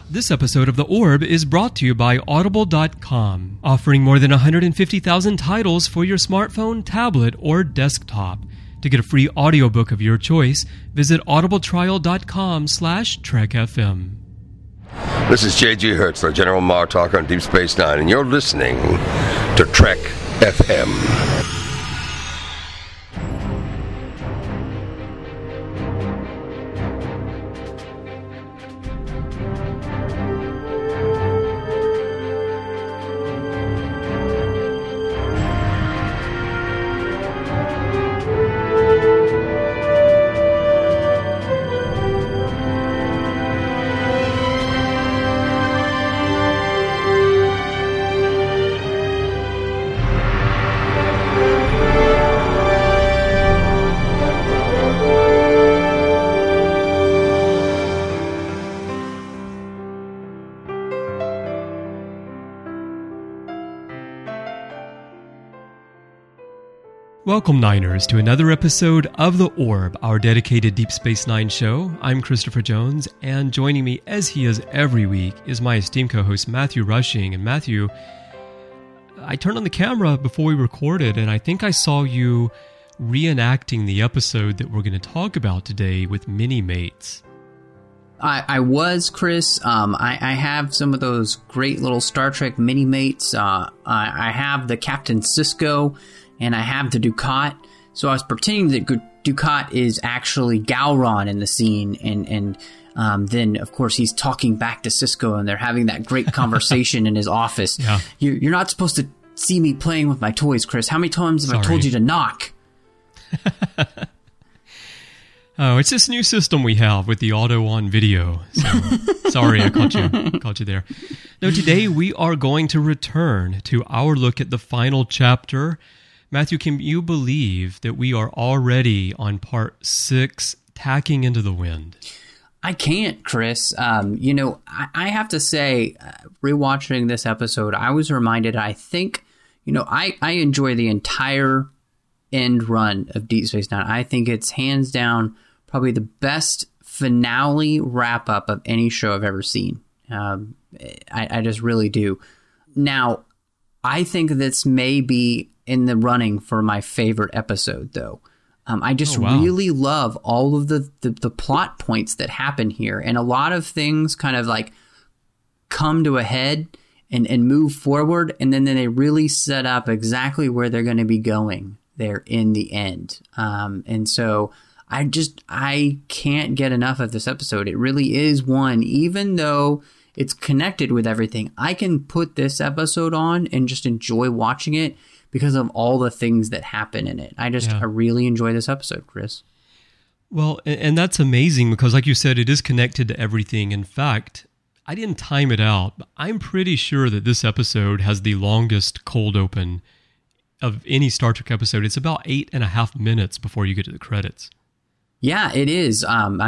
This episode of The Orb is brought to you by Audible.com, offering more than 150,000 titles for your smartphone, tablet, or desktop. To get a free audiobook of your choice, visit audibletrial.com/trekfm. This is J.G. Hertzler, General Martok on Deep Space Nine, and you're listening to Trek FM. Welcome, Niners, to another episode of The Orb, our dedicated Deep Space Nine show. I'm Christopher Jones, and joining me, as he is every week, is my esteemed co-host, Matthew Rushing. And Matthew, I turned on the camera before we recorded, and I think I saw you reenacting the episode that we're going to talk about today with Mini-Mates. I was, Chris. I have some of those great little Star Trek Mini-Mates. I have the Captain Sisko, and I have the Dukat. So I was pretending that Dukat is actually Gowron in the scene, and then, of course, he's talking back to Sisko, and they're having that great conversation in his office. Yeah. You're not supposed to see me playing with my toys, Chris. How many times have I told you to knock? Oh, it's this new system we have with the auto-on video. So, sorry, I caught you there. Now, today we are going to return to our look at the final chapter. Matthew, can you believe that we are already on part 6, Tacking into the Wind? I can't, Chris. I have to say, rewatching this episode, I was reminded, I think, I enjoy the entire end run of Deep Space Nine. I think it's hands down probably the best finale wrap-up of any show I've ever seen. I just really do. Now, I think this may be in the running for my favorite episode, though. I just really love all of the plot points that happen here. And a lot of things kind of like come to a head and move forward. And then they really set up exactly where they're going to be going there in the end. And so I can't get enough of this episode. It really is one, even though it's connected with everything, I can put this episode on and just enjoy watching it because of all the things that happen in it. I really enjoy this episode, Chris. Well, and that's amazing because, like you said, it is connected to everything. In fact, I didn't time it out, but I'm pretty sure that this episode has the longest cold open of any Star Trek episode. It's about 8.5 minutes before you get to the credits. Yeah, it is.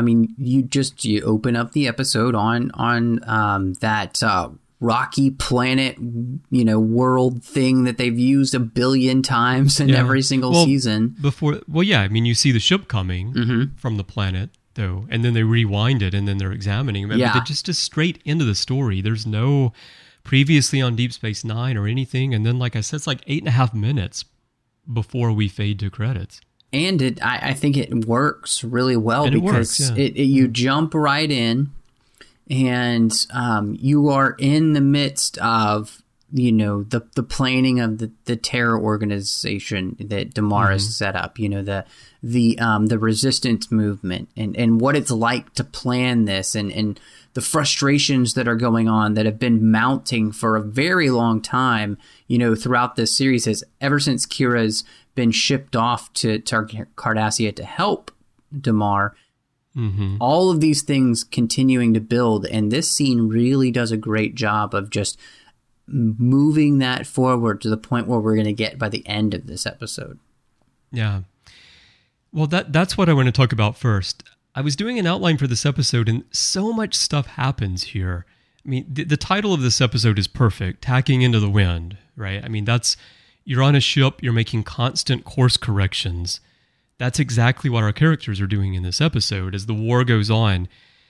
You open up the episode on that rocky planet, world thing that they've used 1 billion times in every single season. You see the ship coming from the planet, though, and then they rewind it, and then they're examining it. They're just straight into the story. There's no previously on Deep Space Nine or anything, and then, like I said, it's like 8.5 minutes before we fade to credits. And I think it works really well because you jump right in, and you are in the midst of the planning of the terror organization that Damar has set up. The resistance movement and what it's like to plan this, and the frustrations that are going on that have been mounting for a very long time. Throughout this series, ever since Kira's been shipped off to Cardassia to help Damar. All of these things continuing to build, and this scene really does a great job of just moving that forward to the point where we're going to get by the end of this episode. Yeah. Well, that's what I want to talk about first. I was doing an outline for this episode, and so much stuff happens here. I mean, the title of this episode is perfect, Tacking into the Wind, right? I mean, you're on a ship, you're making constant course corrections. That's exactly what our characters are doing in this episode as the war goes on.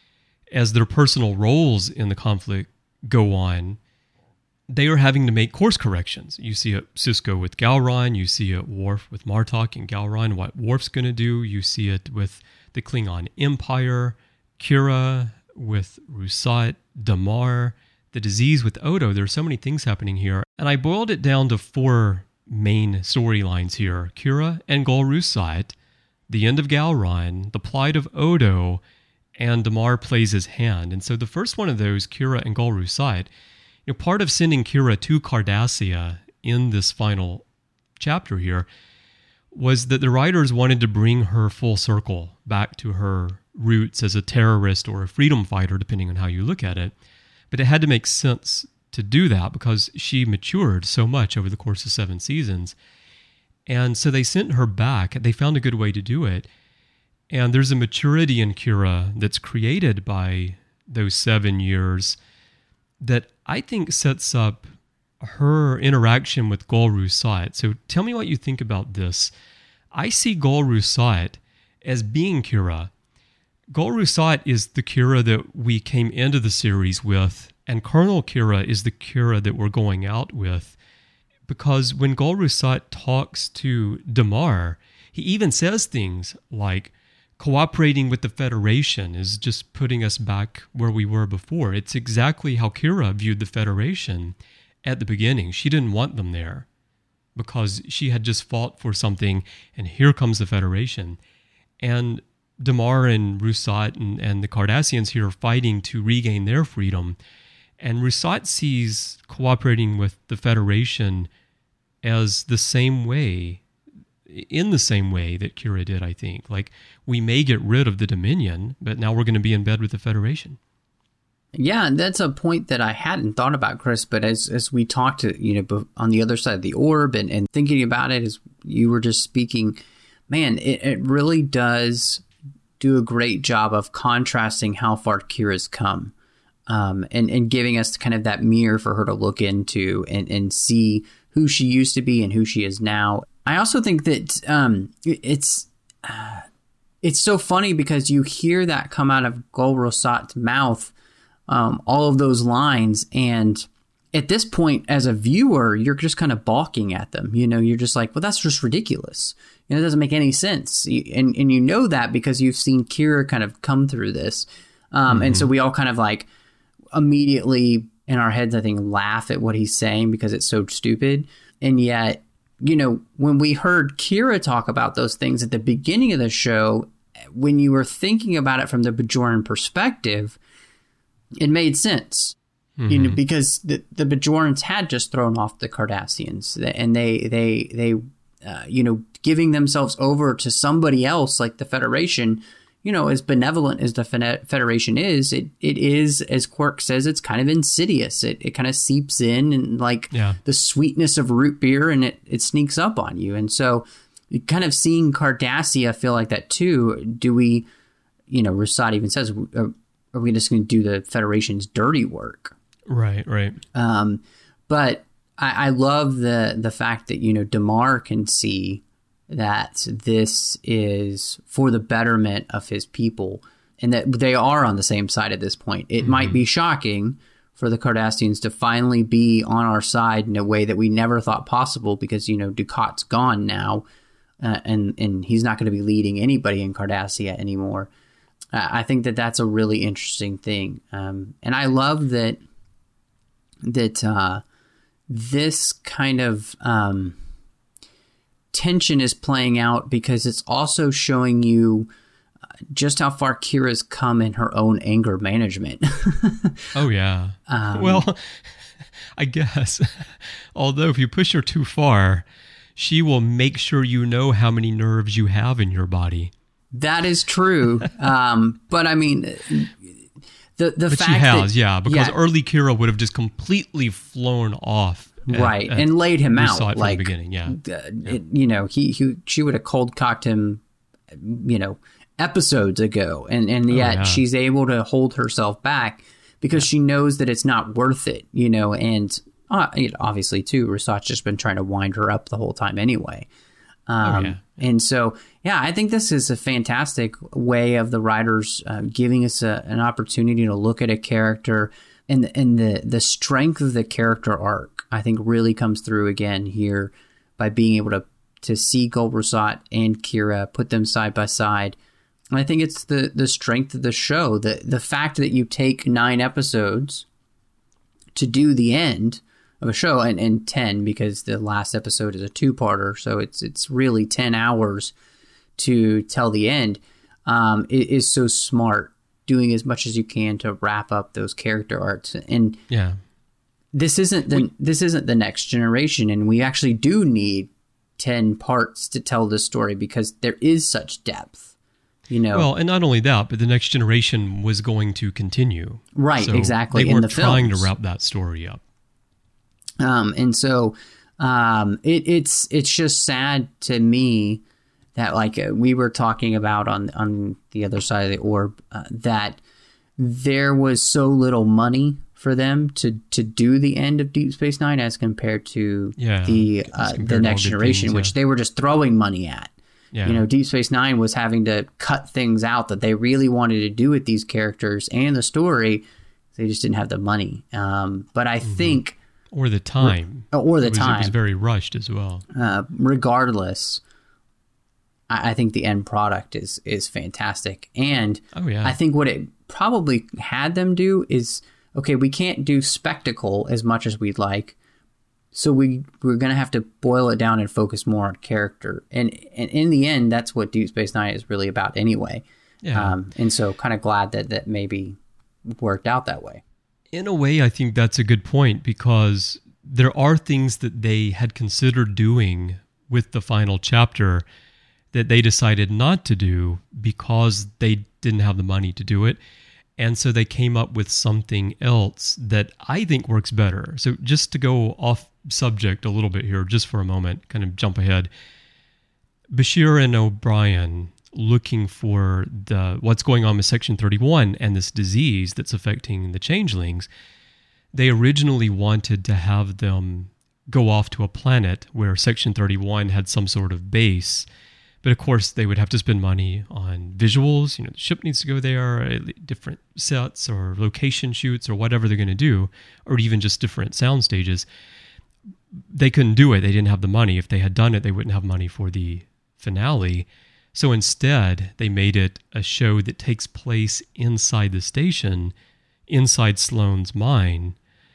as their personal roles in the conflict go on, they are having to make course corrections. You see it Sisko with Gowron, you see it Worf with Martok and Gowron, what Worf's going to do. You see it with the Klingon Empire, Kira with Rusat, Damar, the disease with Odo. There are so many things happening here. And I boiled it down to 4 main storylines here. Kira and Gul Rusat, the end of Gowron, the plight of Odo, and Damar plays his hand. And so the first one of those, Kira and Gul Rusat, part of sending Kira to Cardassia in this final chapter here was that the writers wanted to bring her full circle back to her roots as a terrorist or a freedom fighter, depending on how you look at it. But it had to make sense to do that because she matured so much over the course of 7 seasons. And so they sent her back. They found a good way to do it. And there's a maturity in Kira that's created by those 7 years that I think sets up her interaction with Gul Rusat. So tell me what you think about this. I see Gul Rusat as being Kira. Gul Rusat is the Kira that we came into the series with, and Colonel Kira is the Kira that we're going out with. Because when Gul Rusat talks to Damar, he even says things like, cooperating with the Federation is just putting us back where we were before. It's exactly how Kira viewed the Federation at the beginning. She didn't want them there because she had just fought for something, and here comes the Federation. And Damar and Rusat and the Cardassians here are fighting to regain their freedom. And Rusat sees cooperating with the Federation as the same way, in the same way that Kira did, I think. Like, we may get rid of the Dominion, but now we're going to be in bed with the Federation. Yeah, and that's a point that I hadn't thought about, Chris, but as we talked to, on the other side of the orb and thinking about it as you were just speaking, man, it really does do a great job of contrasting how far Kira's come, and giving us kind of that mirror for her to look into and see who she used to be and who she is now. I also think that it's so funny because you hear that come out of Gul Rusat's mouth, all of those lines, and at this point, as a viewer, you're just kind of balking at them. You're just like, well, that's just ridiculous. It doesn't make any sense, and you know that because you've seen Kira kind of come through this, and so we all kind of like immediately in our heads, I think, laugh at what he's saying because it's so stupid, and yet, when we heard Kira talk about those things at the beginning of the show, when you were thinking about it from the Bajoran perspective, it made sense. Because the Bajorans had just thrown off the Cardassians, and they giving themselves over to somebody else like the Federation, as benevolent as the Federation is, it is, as Quark says, it's kind of insidious. It kind of seeps in and the sweetness of root beer, and it sneaks up on you. And so kind of seeing Cardassia feel like that too. Do we, Rusat even says, are we just going to do the Federation's dirty work? Right. But I love the fact that, Damar can see that this is for the betterment of his people and that they are on the same side at this point. It might be shocking for the Cardassians to finally be on our side in a way that we never thought possible because, Ducat's gone now, and he's not going to be leading anybody in Cardassia anymore. I think that that's a really interesting thing. And I love that this kind of tension is playing out because it's also showing you just how far Kira's come in her own anger management. Oh, yeah. Well, I guess. Although if you push her too far, she will make sure you know how many nerves you have in your body. That is true. But I mean, the fact she has, because early Kira would have just completely flown off. And laid him out from the beginning. She would have cold cocked him, episodes ago, and yet she's able to hold herself back because she knows that it's not worth it, and obviously too, Rusat's just been trying to wind her up the whole time anyway. And so Yeah, I think this is a fantastic way of the writers giving us an opportunity to look at a character, and the strength of the character arc, I think, really comes through again here by being able to see Golrusat and Kira, put them side by side. And I think it's the strength of the show, the fact that you take 9 episodes to do the end of a show, and 10, because the last episode is a 2-parter, so it's really 10 hours to tell the end. It is so smart, doing as much as you can to wrap up those character arcs. And yeah, this isn't the next generation, and we actually do need 10 parts to tell this story because there is such depth. Well, and not only that, but the next generation was going to continue. Right, so exactly. They weren't trying to wrap that story up. And so it's just sad to me that, like we were talking about on the other side of the orb, that there was so little money for them to do the end of Deep Space Nine as compared to the Next Generation, which they were just throwing money at. Yeah. Deep Space Nine was having to cut things out that they really wanted to do with these characters and the story. They just didn't have the money. But I think... Or the time. It was very rushed as well. Regardless, I think the end product is fantastic. And I think what it probably had them do is, okay, we can't do spectacle as much as we'd like, so we're going to have to boil it down and focus more on character. And in the end, that's what Deep Space Nine is really about anyway. Yeah. And so kind of glad that maybe worked out that way. In a way, I think that's a good point, because there are things that they had considered doing with the final chapter that they decided not to do because they didn't have the money to do it. And so they came up with something else that I think works better. So just to go off subject a little bit here, just for a moment, kind of jump ahead. Bashir and O'Brien, looking for what's going on with Section 31 and this disease that's affecting the changelings, they originally wanted to have them go off to a planet where Section 31 had some sort of base. But of course, they would have to spend money on visuals. The ship needs to go there, different sets or location shoots or whatever they're going to do, or even just different sound stages. They couldn't do it. They didn't have the money. If they had done it, they wouldn't have money for the finale. So instead, they made it a show that takes place inside the station, inside Sloane's mind,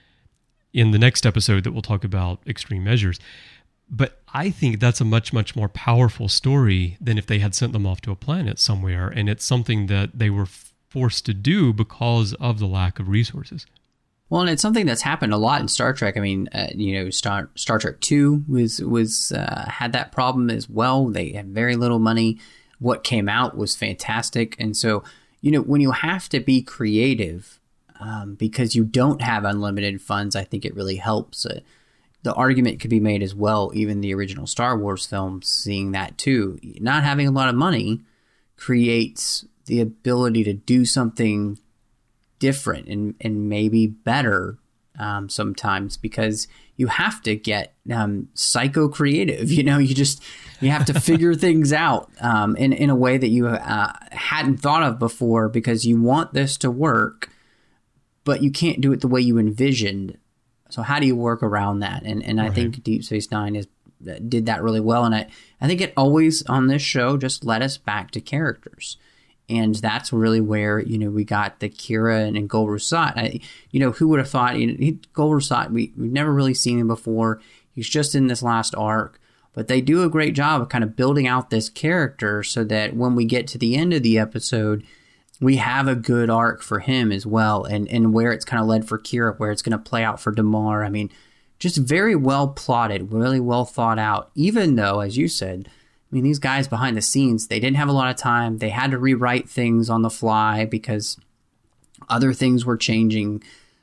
in the next episode that we'll talk about Extreme Measures. But I think that's a much, much more powerful story than if they had sent them off to a planet somewhere. And it's something that they were forced to do because of the lack of resources. Well, and it's something that's happened a lot in Star Trek. I mean, Star Trek 2 was had that problem as well. They had very little money. What came out was fantastic. And so, when you have to be creative because you don't have unlimited funds, I think it really helps. The argument could be made as well, even the original Star Wars films, seeing that too. Not having a lot of money creates the ability to do something different and maybe better sometimes, because you have to get psycho creative. You have to figure things out in a way that you hadn't thought of before, because you want this to work, but you can't do it the way you envisioned. So how do you work around that? And I think Deep Space Nine did that really well. And I think it always, on this show, just led us back to characters. And that's really where, we got the Kira and Golrusat. Who would have thought, Golrusat, we've never really seen him before. He's just in this last arc. But they do a great job of kind of building out this character so that when we get to the end of the episode, we have a good arc for him as well, and where it's kind of led for Kira, where it's going to play out for Damar. I mean, just very well plotted, really well thought out, even though, as you said, these guys behind the scenes, they didn't have a lot of time. They had to rewrite things on the fly because other things were changing.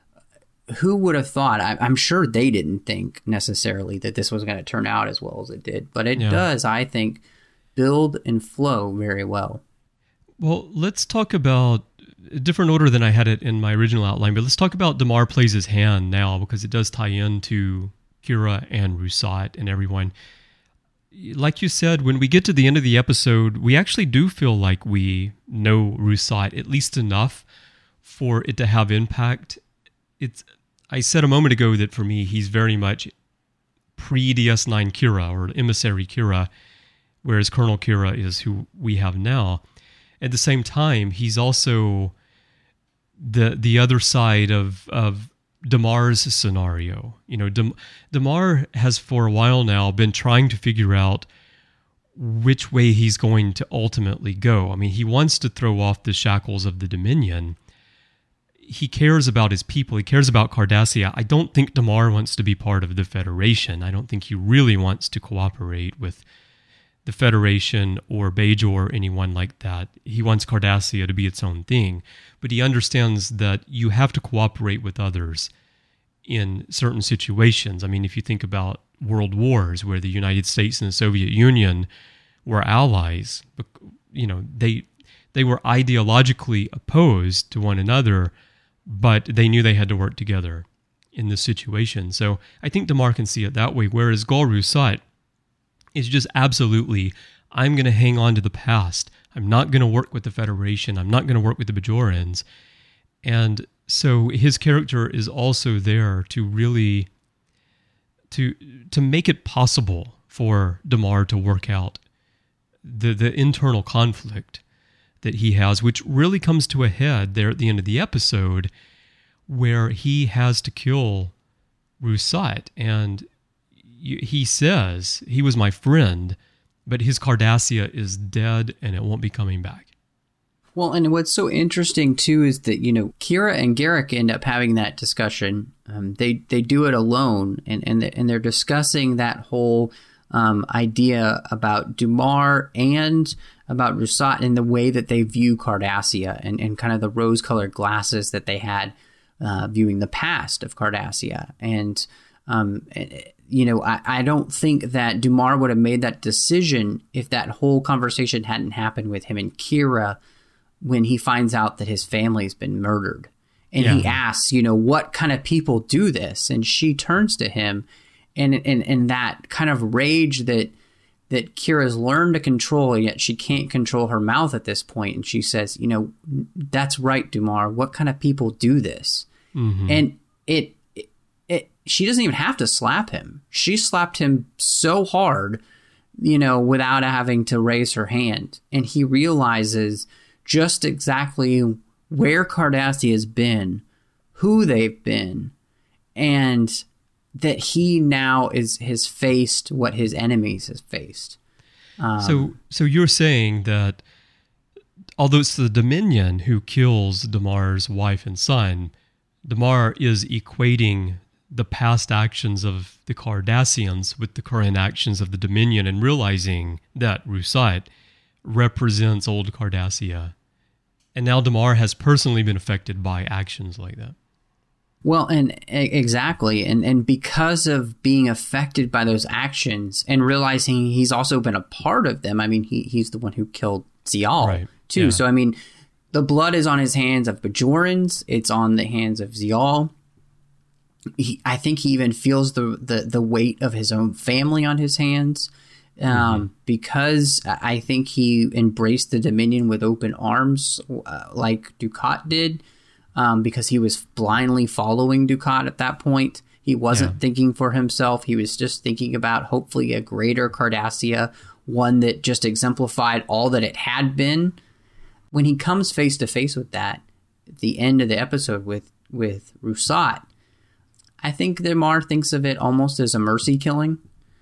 Who would have thought? I'm sure they didn't think necessarily that this was going to turn out as well as it did, but it does, I think, build and flow very well. Well, let's talk about a different order than I had it in my original outline, but let's talk about Damar plays his hand now, because it does tie into Kira and Rusat and everyone. like you said, when we get to the end of the episode, we actually do feel like we know Rousat at least enough for it to have impact. I said a moment ago that for me, he's very much pre-DS9 Kira or emissary Kira, whereas Colonel Kira is who we have now. At the same time, he's also the other side of Damar's scenario. You know, Damar has for a while now been trying to figure out which way he's going to ultimately go. I mean, he wants to throw off the shackles of the Dominion. He cares about his people. He cares about Cardassia. I don't think Damar wants to be part of the Federation. I don't think he really wants to cooperate with the Federation or Bajor or anyone like that. He wants Cardassia to be its own thing. But he understands that you have to cooperate with others in certain situations. I mean, if you think about world wars where the United States and the Soviet Union were allies, you know, they were ideologically opposed to one another, but they knew they had to work together in this situation. So I think Damar can see it that way, whereas Gul Rousat is just absolutely, I'm going to hang on to the past. I'm not going to work with the Federation. I'm not going to work with the Bajorans. And so his character is also there to really, to make it possible for Damar to work out the internal conflict that he has, which really comes to a head there at the end of the episode, where he has to kill Rousat. And he says, he was my friend, but his Cardassia is dead and it won't be coming back. Well, and what's so interesting, too, is that, you know, Kira and Garak end up having that discussion. They do it alone, and they're discussing that whole idea about Damar and about Rousat and the way that they view Cardassia and kind of the rose-colored glasses that they had viewing the past of Cardassia. And, you know, I don't think that Damar would have made that decision if that whole conversation hadn't happened with him and Kira when he finds out that his family's been murdered. And he asks, you know, what kind of people do this? And she turns to him and that kind of rage that Kira's learned to control, yet she can't control her mouth at this point. And she says, you know, that's right, Damar. What kind of people do this? Mm-hmm. And she doesn't even have to slap him. She slapped him so hard, you know, without having to raise her hand. And he realizes just exactly where Cardassia has been, who they've been, and that he now has faced what his enemies have faced. So you're saying that although it's the Dominion who kills Damar's wife and son, Damar is equating the past actions of the Cardassians with the current actions of the Dominion and realizing that Rousat represents old Cardassia. And now Damar has personally been affected by actions like that. Well, and exactly. And because of being affected by those actions and realizing he's also been a part of them, I mean, he's the one who killed Zial, too. Yeah. So, I mean, the blood is on his hands of Bajorans. It's on the hands of Zial. I think he even feels the weight of his own family on his hands. Because I think he embraced the Dominion with open arms, like Dukat did, because he was blindly following Dukat at that point. He wasn't thinking for himself. He was just thinking about hopefully a greater Cardassia, one that just exemplified all that it had been. When he comes face to face with that, at the end of the episode with Rousat, I think Damar thinks of it almost as a mercy killing.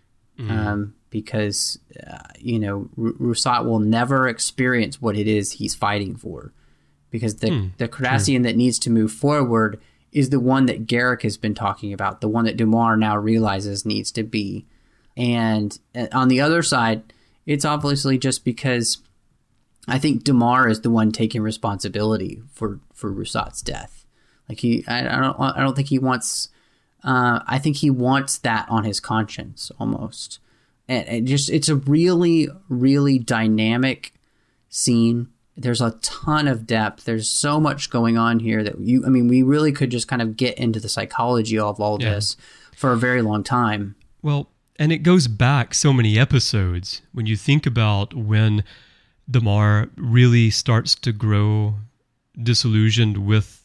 Because, you know, Rousat will never experience what it is he's fighting for. Because the Cardassian that needs to move forward is the one that Garak has been talking about, the one that Damar now realizes needs to be. And on the other side, it's obviously just because I think Damar is the one taking responsibility for Rousat's death. Like I don't think he wants. I think he wants that on his conscience almost. And it's a really, really dynamic scene. There's a ton of depth. There's so much going on here that we really could just kind of get into the psychology of all this for a very long time. Well, And it goes back so many episodes when you think about when Damar really starts to grow disillusioned with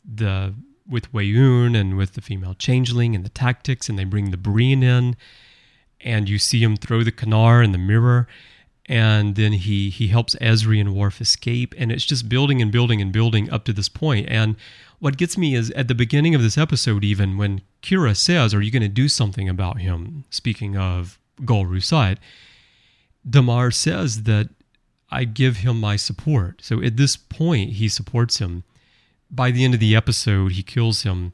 Weyoun and with the female changeling and the tactics, and they bring the Breen in, and you see him throw the Kanar in the mirror, and then he helps Ezri and Worf escape, and it's just building and building and building up to this point. And what gets me is at the beginning of this episode, even when Kira says, "Are you going to do something about him?" Speaking of Gul Rusat, Damar says that I give him my support. So at this point, he supports him. By the end of the episode, he kills him.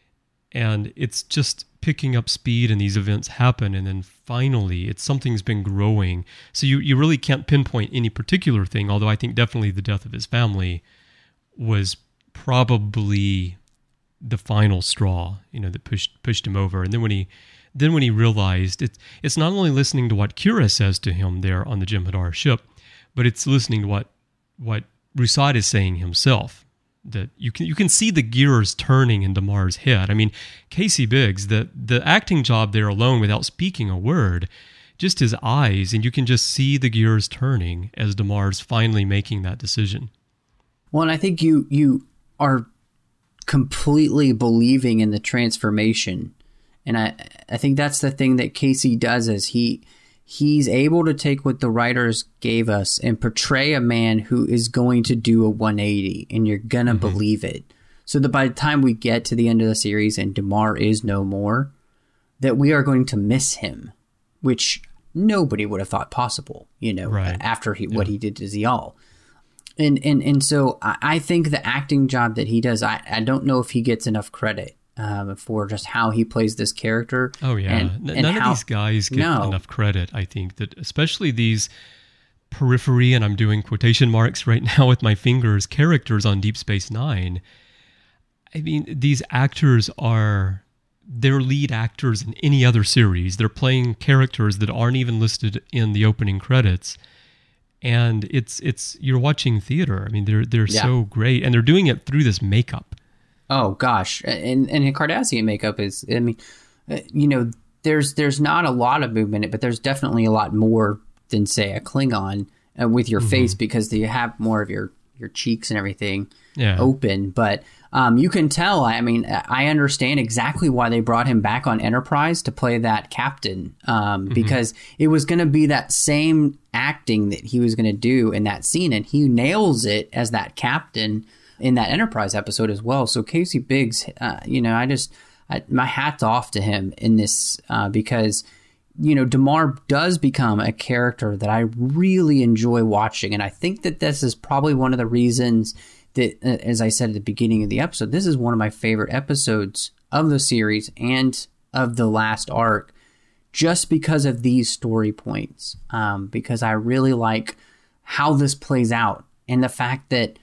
And it's just picking up speed and these events happen. And then finally, something's been growing. So you really can't pinpoint any particular thing, although I think definitely the death of his family was probably the final straw, that pushed him over. And then when he realized it's not only listening to what Kira says to him there on the Jem'Hadar ship, but it's listening to what Rusat is saying himself. That you can see the gears turning in Damar's head. I mean, Casey Biggs, the acting job there alone, without speaking a word, just his eyes, and you can just see the gears turning as Damar's finally making that decision. Well, and I think you are completely believing in the transformation, and I think that's the thing that Casey does is he's able to take what the writers gave us and portray a man who is going to do a 180, and you're going to believe it. So that by the time we get to the end of the series and Damar is no more, that we are going to miss him, which nobody would have thought possible, right. After what he did to Ziyal. And so I think the acting job that he does, I don't know if he gets enough credit. For just how he plays this character. Oh, yeah. None of these guys get enough credit, I think, that especially these periphery, and I'm doing quotation marks right now with my fingers, characters on Deep Space Nine. I mean, these actors they're lead actors in any other series. They're playing characters that aren't even listed in the opening credits. And you're watching theater. I mean, they're so great, and they're doing it through this makeup. Oh gosh, and Cardassian makeup is, I mean, there's not a lot of movement in it, but there's definitely a lot more than say a Klingon with your face, because you have more of your cheeks and everything open. But you can tell. I mean, I understand exactly why they brought him back on Enterprise to play that captain, because it was going to be that same acting that he was going to do in that scene, and he nails it as that captain in that Enterprise episode as well. So Casey Biggs, my hat's off to him in this, because, Damar does become a character that I really enjoy watching. And I think that this is probably one of the reasons that, as I said at the beginning of the episode, this is one of my favorite episodes of the series and of the last arc, just because of these story points, because I really like how this plays out, and the fact that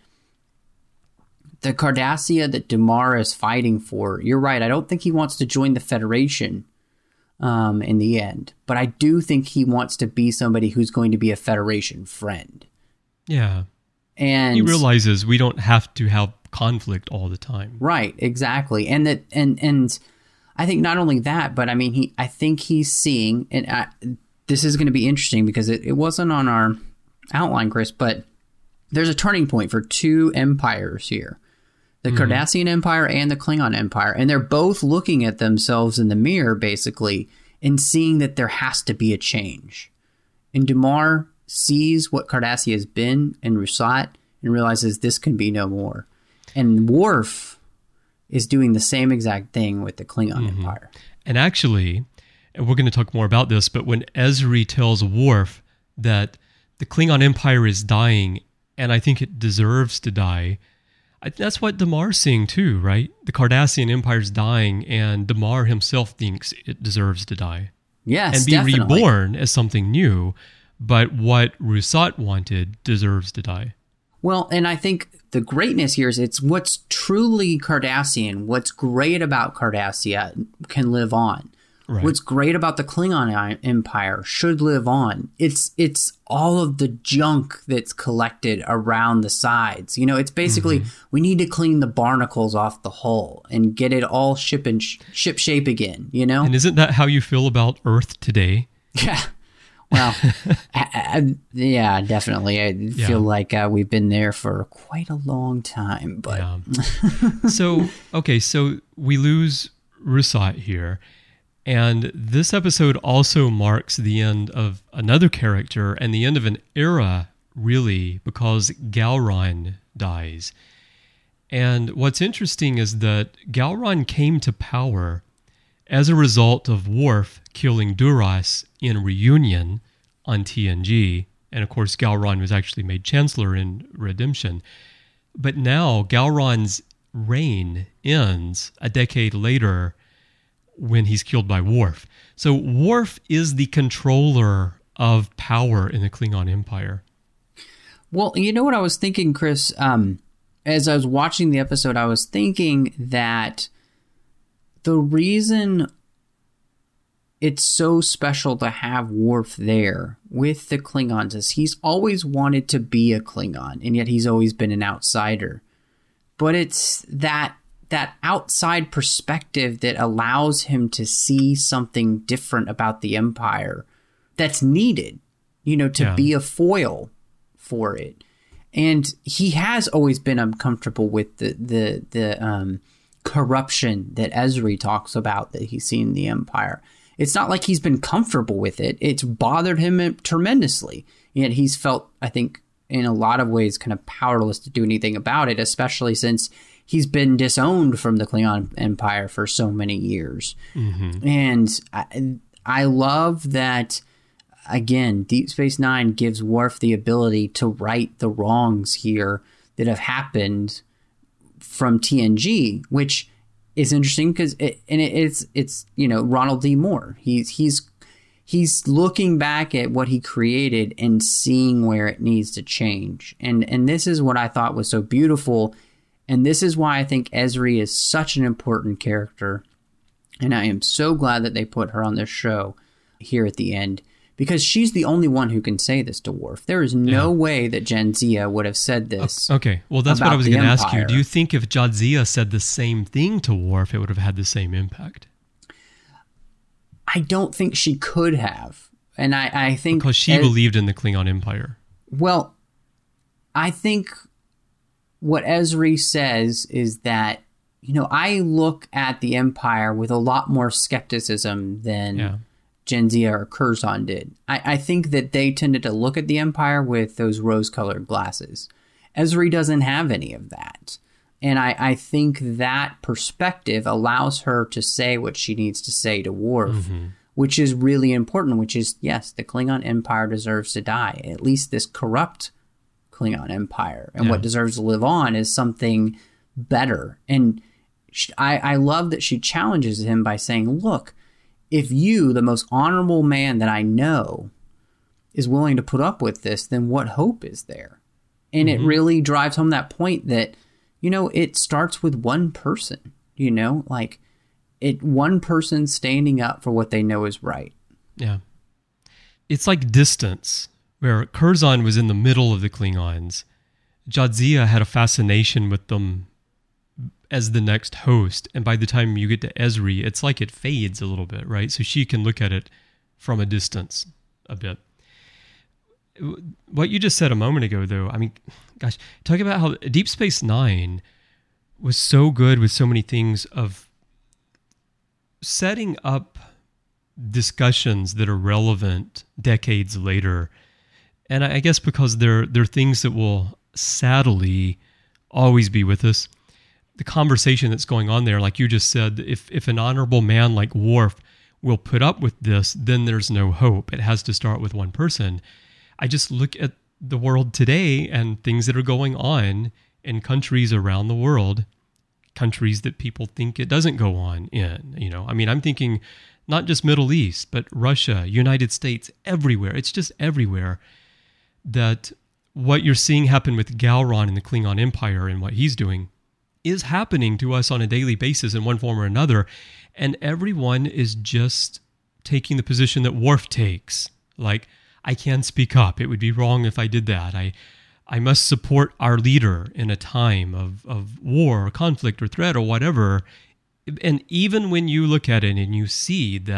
the Cardassia that Damar is fighting for, you're right, I don't think he wants to join the Federation in the end, but I do think he wants to be somebody who's going to be a Federation friend. Yeah. And he realizes we don't have to have conflict all the time. Right, exactly. And that and I think not only that, but I mean, I think he's seeing, and this is going to be interesting because it wasn't on our outline, Chris, but there's a turning point for two empires here. The Cardassian Empire and the Klingon Empire. And they're both looking at themselves in the mirror, basically, and seeing that there has to be a change. And Damar sees what Cardassia has been in Rusat and realizes this can be no more. And Worf is doing the same exact thing with the Klingon Empire. And actually, we're going to talk more about this, but when Ezri tells Worf that the Klingon Empire is dying, and I think it deserves to die, that's what Damar's seeing too, right? The Cardassian Empire's dying, and Damar himself thinks it deserves to die. Yes, and be definitely reborn as something new, but what Rusat wanted deserves to die. Well, and I think the greatness here is it's what's truly Cardassian, what's great about Cardassia can live on. Right. What's great about the Klingon Empire should live on. It's all of the junk that's collected around the sides. It's basically we need to clean the barnacles off the hull and get it all ship shape again. And isn't that how you feel about Earth today? Yeah. Well, yeah, definitely. I feel like we've been there for quite a long time. But So we lose Rusat here. And this episode also marks the end of another character and the end of an era, really, because Gowron dies. And what's interesting is that Gowron came to power as a result of Worf killing Duras in Reunion on TNG. And of course, Gowron was actually made Chancellor in Redemption. But now Gowron's reign ends a decade later when he's killed by Worf. So Worf is the controller of power in the Klingon Empire. Well, you know what I was thinking, Chris? As I was watching the episode, I was thinking that the reason it's so special to have Worf there with the Klingons is he's always wanted to be a Klingon, and yet he's always been an outsider. But it's that outside perspective that allows him to see something different about the Empire that's needed, to be a foil for it. And he has always been uncomfortable with the corruption that Ezri talks about that he's seen in the Empire. It's not like he's been comfortable with it. It's bothered him tremendously. Yet he's felt, I think, in a lot of ways kind of powerless to do anything about it, especially since he's been disowned from the Klingon Empire for so many years. Mm-hmm. And I love that, again, Deep Space Nine gives Worf the ability to right the wrongs here that have happened from TNG, which is interesting because it's Ronald D. Moore. He's looking back at what he created and seeing where it needs to change. And this is what I thought was so beautiful. And this is why I think Ezri is such an important character. And I am so glad that they put her on this show here at the end, because she's the only one who can say this to Worf. There is no way that Jadzia would have said this. Okay, well, that's what I was going to ask you. Do you think if Jadzia said the same thing to Worf, it would have had the same impact? I don't think she could have. And I think... Because she believed in the Klingon Empire. Well, I think what Ezri says is that, I look at the Empire with a lot more skepticism than Jadzia or Curzon did. I think that they tended to look at the Empire with those rose-colored glasses. Ezri doesn't have any of that. And I think that perspective allows her to say what she needs to say to Worf, which is really important, which is, yes, the Klingon Empire deserves to die. At least this corrupt Klingon Empire. And what deserves to live on is something better. And I love that she challenges him by saying, look, if you, the most honorable man that I know, is willing to put up with this, then what hope is there? And it really drives home that point that, it starts with one person, one person standing up for what they know is right. Yeah. It's like Distance, where Curzon was in the middle of the Klingons. Jadzia had a fascination with them as the next host, and by the time you get to Ezri, it's like it fades a little bit, right? So she can look at it from a distance a bit. What you just said a moment ago, though, I mean, gosh, talk about how Deep Space Nine was so good with so many things of setting up discussions that are relevant decades later. And I guess because they're things that will sadly always be with us. The conversation that's going on there, like you just said, if an honorable man like Worf will put up with this, then there's no hope. It has to start with one person. I just look at the world today and things that are going on in countries around the world, countries that people think it doesn't go on in. I mean, I'm thinking not just Middle East, but Russia, United States, everywhere. It's just everywhere that what you're seeing happen with Gowron and the Klingon Empire and what he's doing is happening to us on a daily basis in one form or another. And everyone is just taking the position that Worf takes. Like, I can speak up. It would be wrong if I did that. I must support our leader in a time of war or conflict or threat or whatever. And even when you look at it and you see that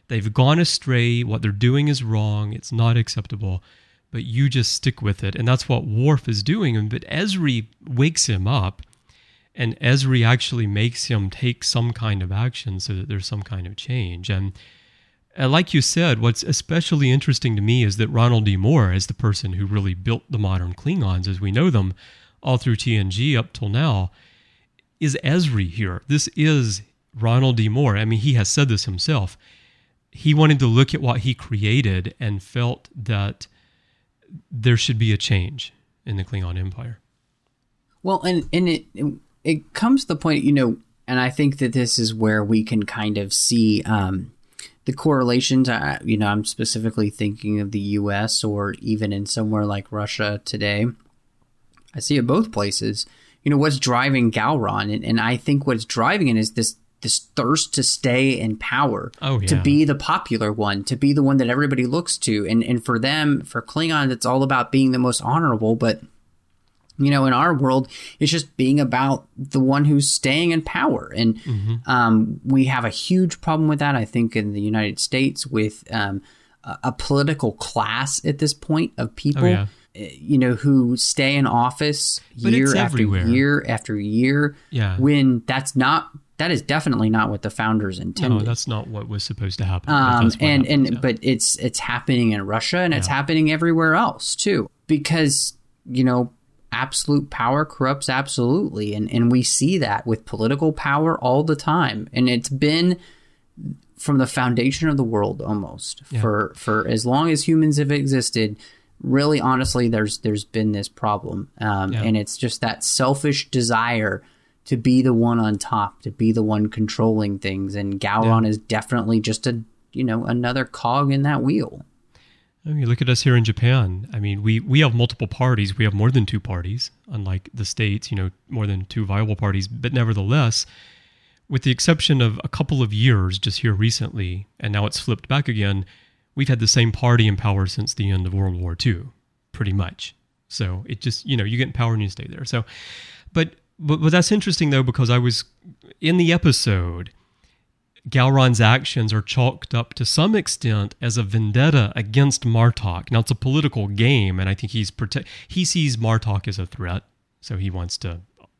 They've gone astray. What they're doing is wrong. It's not acceptable. But you just stick with it. And that's what Worf is doing. But Ezri wakes him up, and Ezri actually makes him take some kind of action so that there's some kind of change. And like you said, what's especially interesting to me is that Ronald D. Moore, as the person who really built the modern Klingons as we know them all through TNG up till now, is Ezri here. This is Ronald D. Moore. I mean, he has said this himself. He wanted to look at what he created and felt that there should be a change in the Klingon Empire. Well, and it comes to the point, and I think that this is where we can kind of see the correlations. I'm specifically thinking of the U.S. or even in somewhere like Russia today. I see it both places. What's driving Gowron, and I think what's driving it is this thirst to stay in power, to be the popular one, to be the one that everybody looks to. And for them, for Klingons, it's all about being the most honorable. But, in our world, it's just being about the one who's staying in power. And we have a huge problem with that, I think, in the United States with a political class at this point of people, who stay in office year after year after year, when that is definitely not what the founders intended. No, that's not what was supposed to happen. But it's happening in Russia, and it's happening everywhere else too, because absolute power corrupts absolutely, and we see that with political power all the time, and it's been from the foundation of the world almost for as long as humans have existed. Really, honestly, there's been this problem, and it's just that selfish desire to be the one on top, to be the one controlling things. And Gowron is definitely just another cog in that wheel. I mean, look at us here in Japan. I mean, we have multiple parties. We have more than two parties, unlike the States, more than two viable parties. But nevertheless, with the exception of a couple of years just here recently, and now it's flipped back again, we've had the same party in power since the end of World War II, pretty much. So it just, you get in power and you stay there. So, but that's interesting, though, because I was in the episode, Gowron's actions are chalked up to some extent as a vendetta against Martok. Now, it's a political game, and I think he sees Martok as a threat, so he wants to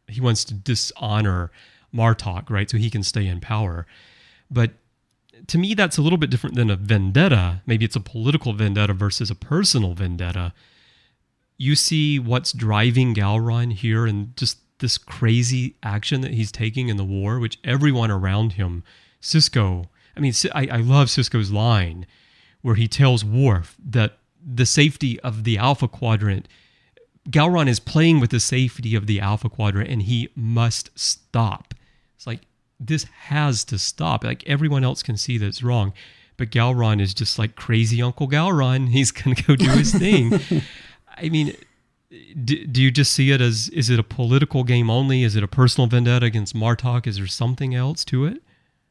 dishonor Martok, right, so he can stay in power. But to me, that's a little bit different than a vendetta. Maybe it's a political vendetta versus a personal vendetta. You see what's driving Gowron here, and just this crazy action that he's taking in the war, which everyone around him, Sisko, I love Sisko's line where he tells Worf that the safety of the Alpha Quadrant, Gowron is playing with the safety of the Alpha Quadrant, and he must stop. It's like, this has to stop. Like, everyone else can see that it's wrong, but Gowron is just like crazy Uncle Gowron. He's going to go do his thing. I mean, do you just see it as, is it a political game only? Is it a personal vendetta against Martok? Is there something else to it?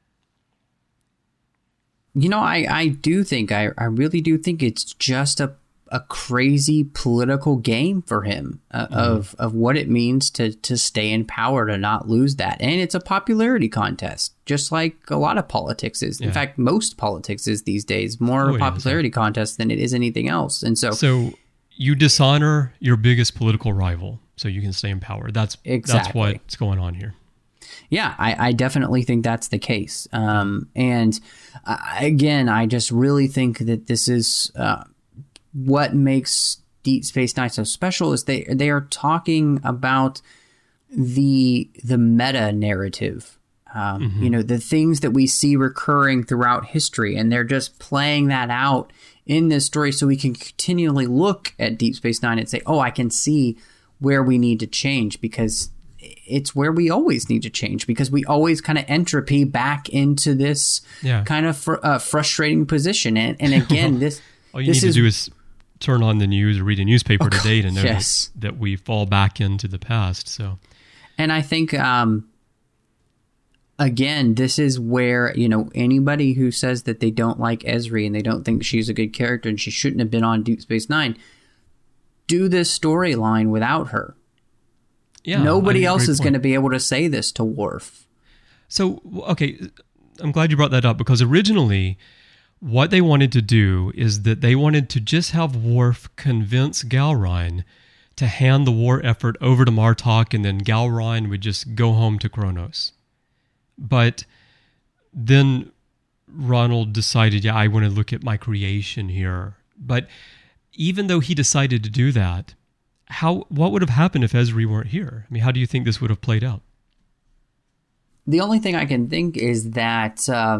I do think, I really do think it's just a crazy political game for him of what it means to stay in power, to not lose that. And it's a popularity contest, just like a lot of politics is. In fact, most politics is these days more a popularity contest than it is anything else. And so you dishonor your biggest political rival so you can stay in power. That's what's going on here. Yeah, I definitely think that's the case. And again, I just really think that this is what makes Deep Space Nine so special is they are talking about the meta narrative. The things that we see recurring throughout history, and they're just playing that out in this story so we can continually look at Deep Space Nine and say, I can see where we need to change, because it's where we always need to change, because we always kind of entropy back into this kind of frustrating position. And again, all you need to do is turn on the news or read a newspaper today to notice that we fall back into the past. So, and I think, again, this is where, anybody who says that they don't like Ezri and they don't think she's a good character and she shouldn't have been on Deep Space Nine, do this storyline without her. Yeah, nobody else is going to be able to say this to Worf. So, okay, I'm glad you brought that up, because originally what they wanted to do is that they wanted to just have Worf convince Gowron to hand the war effort over to Martok, and then Gowron would just go home to Kronos. But then Ronald decided, I want to look at my creation here. But even though he decided to do that, what would have happened if Ezri weren't here? I mean, how do you think this would have played out? The only thing I can think is that,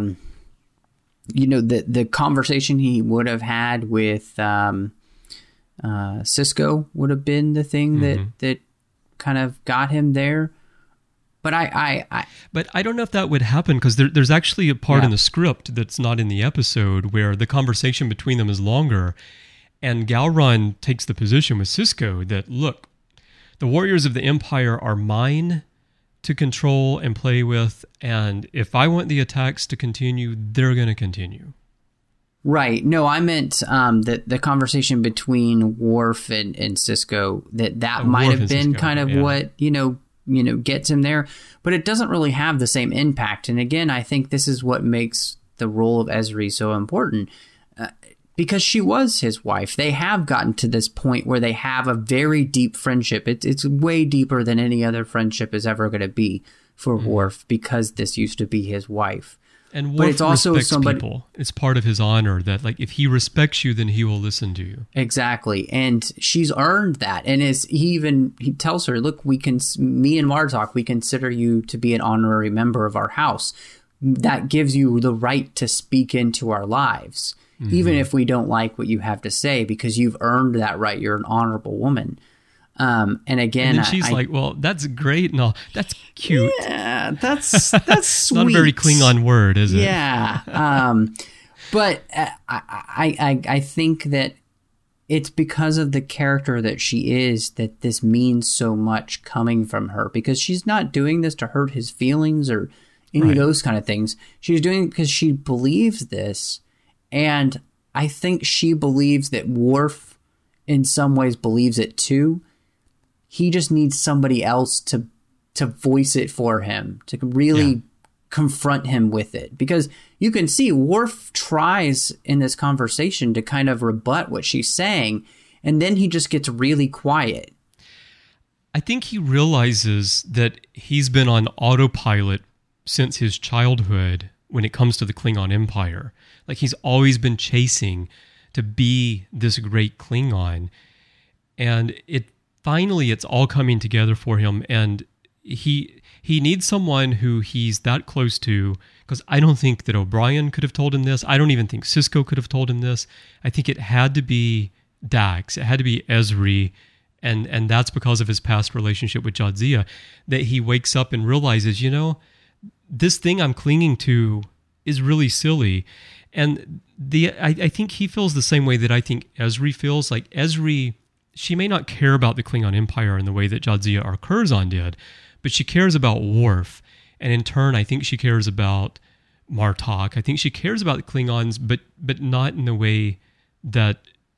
the conversation he would have had with Sisko would have been the thing that kind of got him there. But But I don't know if that would happen, because there's actually a part in the script that's not in the episode where the conversation between them is longer, and Gowron takes the position with Sisko that, look, the warriors of the Empire are mine to control and play with, and if I want the attacks to continue, they're going to continue. Right. No, I meant that the conversation between Worf and Sisko, that might have been Sisko, kind of what, gets him there, but it doesn't really have the same impact. And again, I think this is what makes the role of Ezri so important, because she was his wife. They have gotten to this point where they have a very deep friendship. It's way deeper than any other friendship is ever going to be for Worf, because this used to be his wife. And Worf respects people. It's part of his honor that, like, if he respects you, then he will listen to you. Exactly. And she's earned that. And he tells her, look, me and Martok, we consider you to be an honorary member of our house. That gives you the right to speak into our lives, even if we don't like what you have to say, because you've earned that right. You're an honorable woman. And again, and then she's like, well, that's great and all. That's cute. Yeah, that's sweet. Not a very Klingon word, is it? Yeah. But I think that it's because of the character that she is that this means so much coming from her, because she's not doing this to hurt his feelings or any of those kind of things. She's doing it because she believes this. And I think she believes that Worf in some ways believes it too. He just needs somebody else to voice it for him, to really confront him with it. Because you can see Worf tries in this conversation to kind of rebut what she's saying, and then he just gets really quiet. I think he realizes that he's been on autopilot since his childhood when it comes to the Klingon Empire. Like, he's always been chasing to be this great Klingon. And it's all coming together for him. And he needs someone who he's that close to, because I don't think that O'Brien could have told him this. I don't even think Sisko could have told him this. I think it had to be Dax. It had to be Ezri. And that's because of his past relationship with Jadzia, that he wakes up and realizes, this thing I'm clinging to is really silly. And I think he feels the same way that I think Ezri feels. Like, Ezri, she may not care about the Klingon Empire in the way that Jadzia or Curzon did, but she cares about Worf. And in turn, I think she cares about Martok. I think she cares about the Klingons, but not in the way that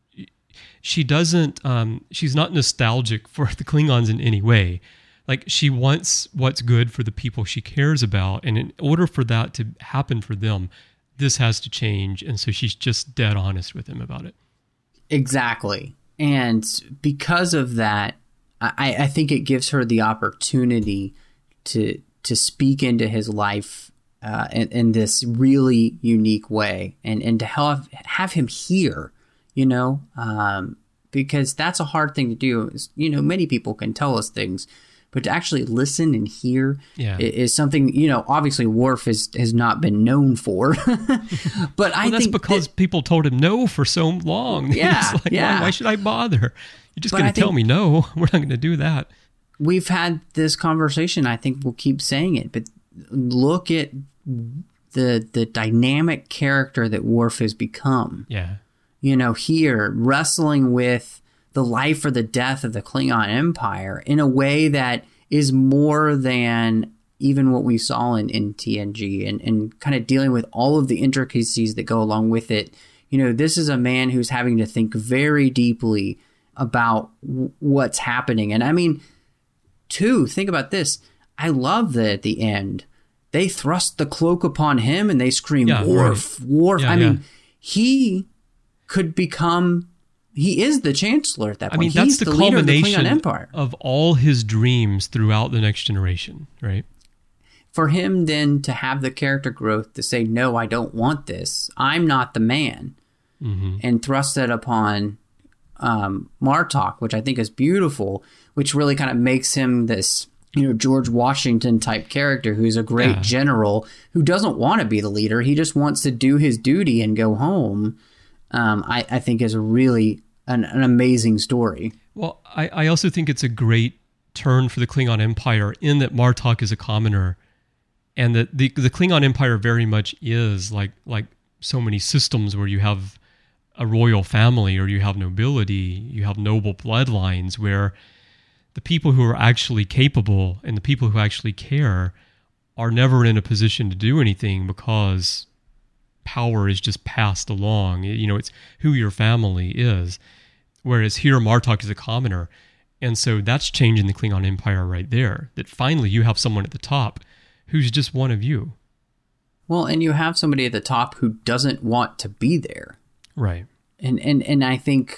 she doesn't, she's not nostalgic for the Klingons in any way. Like, she wants what's good for the people she cares about. And in order for that to happen for them, this has to change. And so she's just dead honest with him about it. Exactly. And because of that, I think it gives her the opportunity to speak into his life in this really unique way, and to have him hear, because that's a hard thing to do. Many people can tell us things, but to actually listen and hear is something, obviously Worf has not been known for. But I think that's because people told him no for so long. Yeah. Why should I bother? You're just going to tell me no. We're not going to do that. We've had this conversation. I think we'll keep saying it, but look at the dynamic character that Worf has become. Yeah. Here, wrestling with the life or the death of the Klingon Empire in a way that is more than even what we saw in TNG, and kind of dealing with all of the intricacies that go along with it. This is a man who's having to think very deeply about what's happening. And I mean, think about this. I love that at the end, they thrust the cloak upon him and they scream, Worf, Worf. I mean, he could become... He is the Chancellor at that point. I mean, that's the leader of the culmination Klingon Empire. of all his dreams throughout the Next Generation, right? For him then to have the character growth to say, no, I don't want this. I'm not the man. Mm-hmm. And thrust that upon Martok, which I think is beautiful, which really kind of makes him this, George Washington type character who's a great general who doesn't want to be the leader. He just wants to do his duty and go home. I think is a really an amazing story. Well, I also think it's a great turn for the Klingon Empire in that Martok is a commoner, and that the Klingon Empire very much is like so many systems where you have a royal family or you have nobility, you have noble bloodlines where the people who are actually capable and the people who actually care are never in a position to do anything because power is just passed along. It's who your family is. Whereas here, Martok is a commoner. And so that's changing the Klingon Empire right there. That finally you have someone at the top who's just one of you. Well, and you have somebody at the top who doesn't want to be there. Right. And I think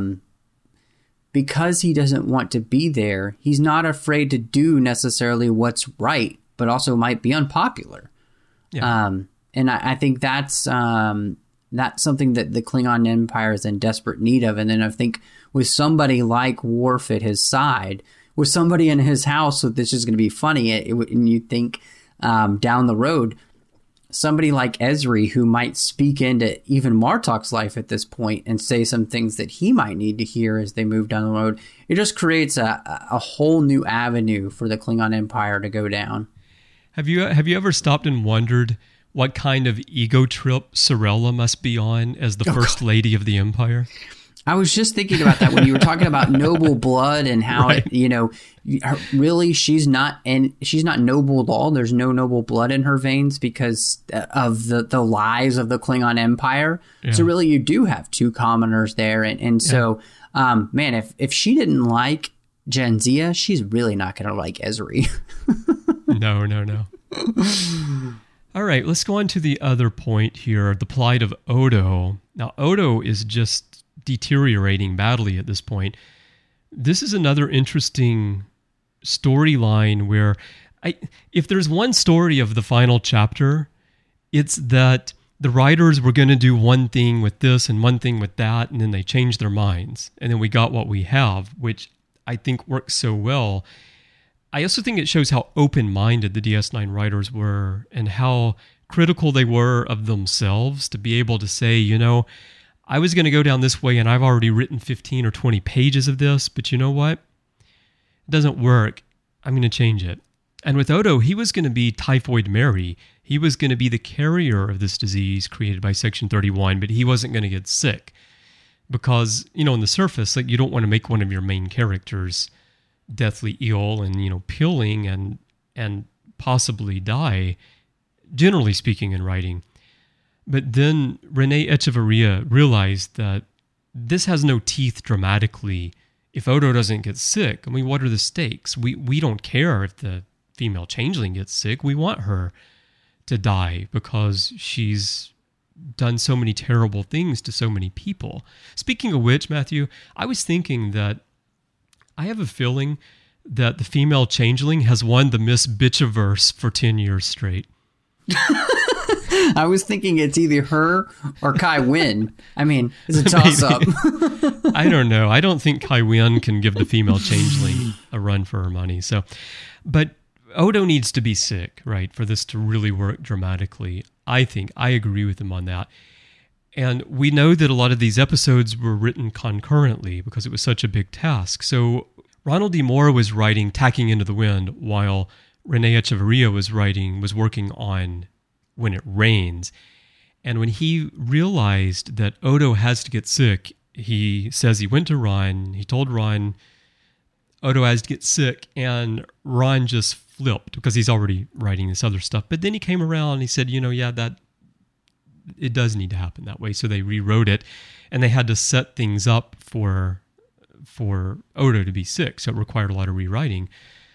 because he doesn't want to be there, he's not afraid to do necessarily what's right, but also might be unpopular. Yeah. And I think that's something that the Klingon Empire is in desperate need of. And then I think with somebody like Worf at his side, with somebody in his house, so this is going to be funny, and you think down the road, somebody like Ezri who might speak into even Martok's life at this point and say some things that he might need to hear as they move down the road. It just creates a whole new avenue for the Klingon Empire to go down. Have you ever stopped and wondered what kind of ego trip Sorella must be on as the First Lady of the Empire? I was just thinking about that when you were talking about noble blood and how right. Really she's not noble at all. There's no noble blood in her veins because of the lies of the Klingon Empire. Yeah. So really you do have two commoners there. And so, man, if she didn't like Jadzia, she's really not going to like Ezri. No. All right, let's go on to the other point here, the plight of Odo. Now, Odo is just deteriorating badly at this point. This is another interesting storyline where if there's one story of the final chapter, it's that the writers were going to do one thing with this and one thing with that, and then they changed their minds. And then we got what we have, which I think works so well. I also think it shows how open-minded the DS9 writers were and how critical they were of themselves to be able to say, I was going to go down this way and I've already written 15 or 20 pages of this, but you know what? It doesn't work. I'm going to change it. And with Odo, he was going to be Typhoid Mary. He was going to be the carrier of this disease created by Section 31, but he wasn't going to get sick. Because, on the surface, you don't want to make one of your main characters deathly ill and pilling and possibly die, generally speaking, in writing. But then Renee Echevarria realized that this has no teeth dramatically. If Odo doesn't get sick, what are the stakes? We don't care if the female changeling gets sick. We want her to die because she's done so many terrible things to so many people. Speaking of which, Matthew, I was thinking that I have a feeling that the female changeling has won the Miss Bitchiverse for 10 years straight. I was thinking it's either her or Kai Wynn. It's a toss-up. I don't know. I don't think Kai Wynn can give the female changeling a run for her money. But Odo needs to be sick, right, for this to really work dramatically. I think. I agree with him on that. And we know that a lot of these episodes were written concurrently because it was such a big task. So Ronald D. Moore was writing Tacking Into the Wind while Renee Echevarria was working on When It Rains. And when he realized that Odo has to get sick, he says he went to Ron. He told Ron Odo has to get sick, and Ron just flipped because he's already writing this other stuff. But then he came around and he said, that it does need to happen that way. So they rewrote it, and they had to set things up for Odo to be sick. So it required a lot of rewriting.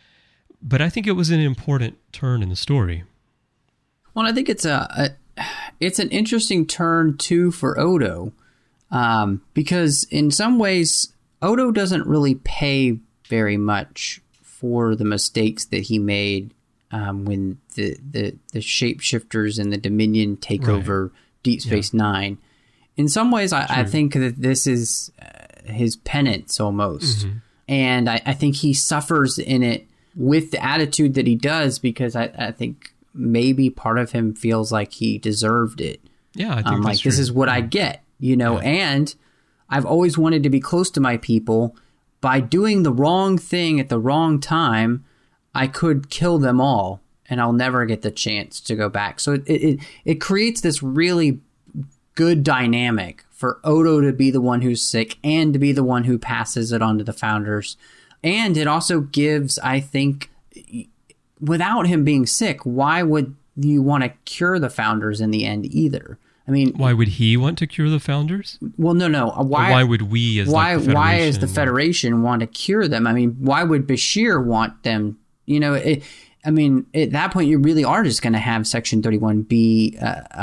But I think it was an important turn in the story. Well, I think it's it's an interesting turn too for Odo, because in some ways Odo doesn't really pay very much for the mistakes that he made when the shapeshifters and the Dominion take over Deep Space Nine. In some ways, I think that this is his penance almost. Mm-hmm. And I think he suffers in it with the attitude that he does, because I think maybe part of him feels like he deserved it. Yeah, I think like, this is what I get, and I've always wanted to be close to my people. By doing the wrong thing at the wrong time, I could kill them all, and I'll never get the chance to go back. So it creates this really good dynamic for Odo to be the one who's sick and to be the one who passes it on to the Founders. And it also gives, I think, without him being sick, why would you want to cure the Founders in the end either? I mean, why would he want to cure the Founders? Well, no. Why would we, as why like the Federation? Why does the Federation want to cure them? I mean, why would Bashir want them? At that point, you really are just going to have Section 31 be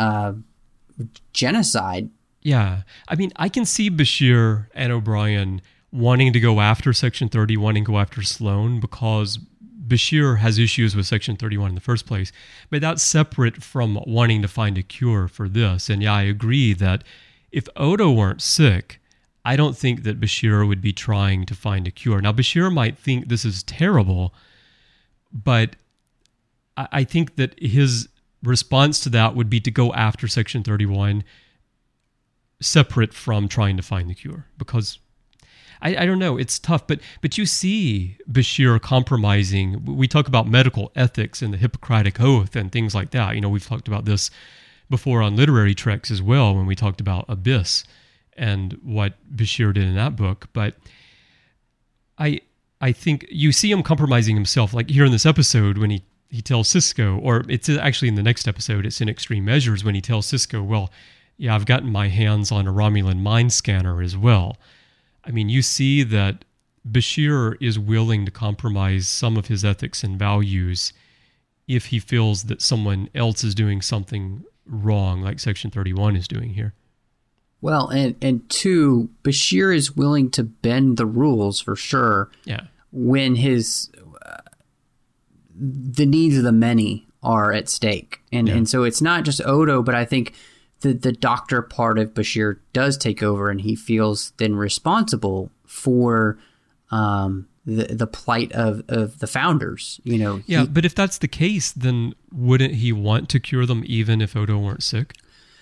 genocide. Yeah, I mean, I can see Bashir and O'Brien wanting to go after Section 31 and go after Sloan, because Bashir has issues with Section 31 in the first place, but that's separate from wanting to find a cure for this. And yeah, I agree that if Odo weren't sick, I don't think that Bashir would be trying to find a cure. Now, Bashir might think this is terrible, but I think that his response to that would be to go after Section 31 separate from trying to find the cure, because I don't know. It's tough, but you see Bashir compromising. We talk about medical ethics and the Hippocratic Oath and things like that. We've talked about this before on Literary Treks as well, when we talked about Abyss and what Bashir did in that book. But I think you see him compromising himself, like here in this episode when he tells Sisko, or it's actually in the next episode, it's in Extreme Measures, when he tells Sisko, well, yeah, I've gotten my hands on a Romulan mind scanner as well. I mean, you see that Bashir is willing to compromise some of his ethics and values if he feels that someone else is doing something wrong, like Section 31 is doing here. Well, and two, Bashir is willing to bend the rules for sure. Yeah. When the needs of the many are at stake, and so it's not just Odo, but I think the doctor part of Bashir does take over, and he feels then responsible for the plight of the Founders. But if that's the case, then wouldn't he want to cure them even if Odo weren't sick?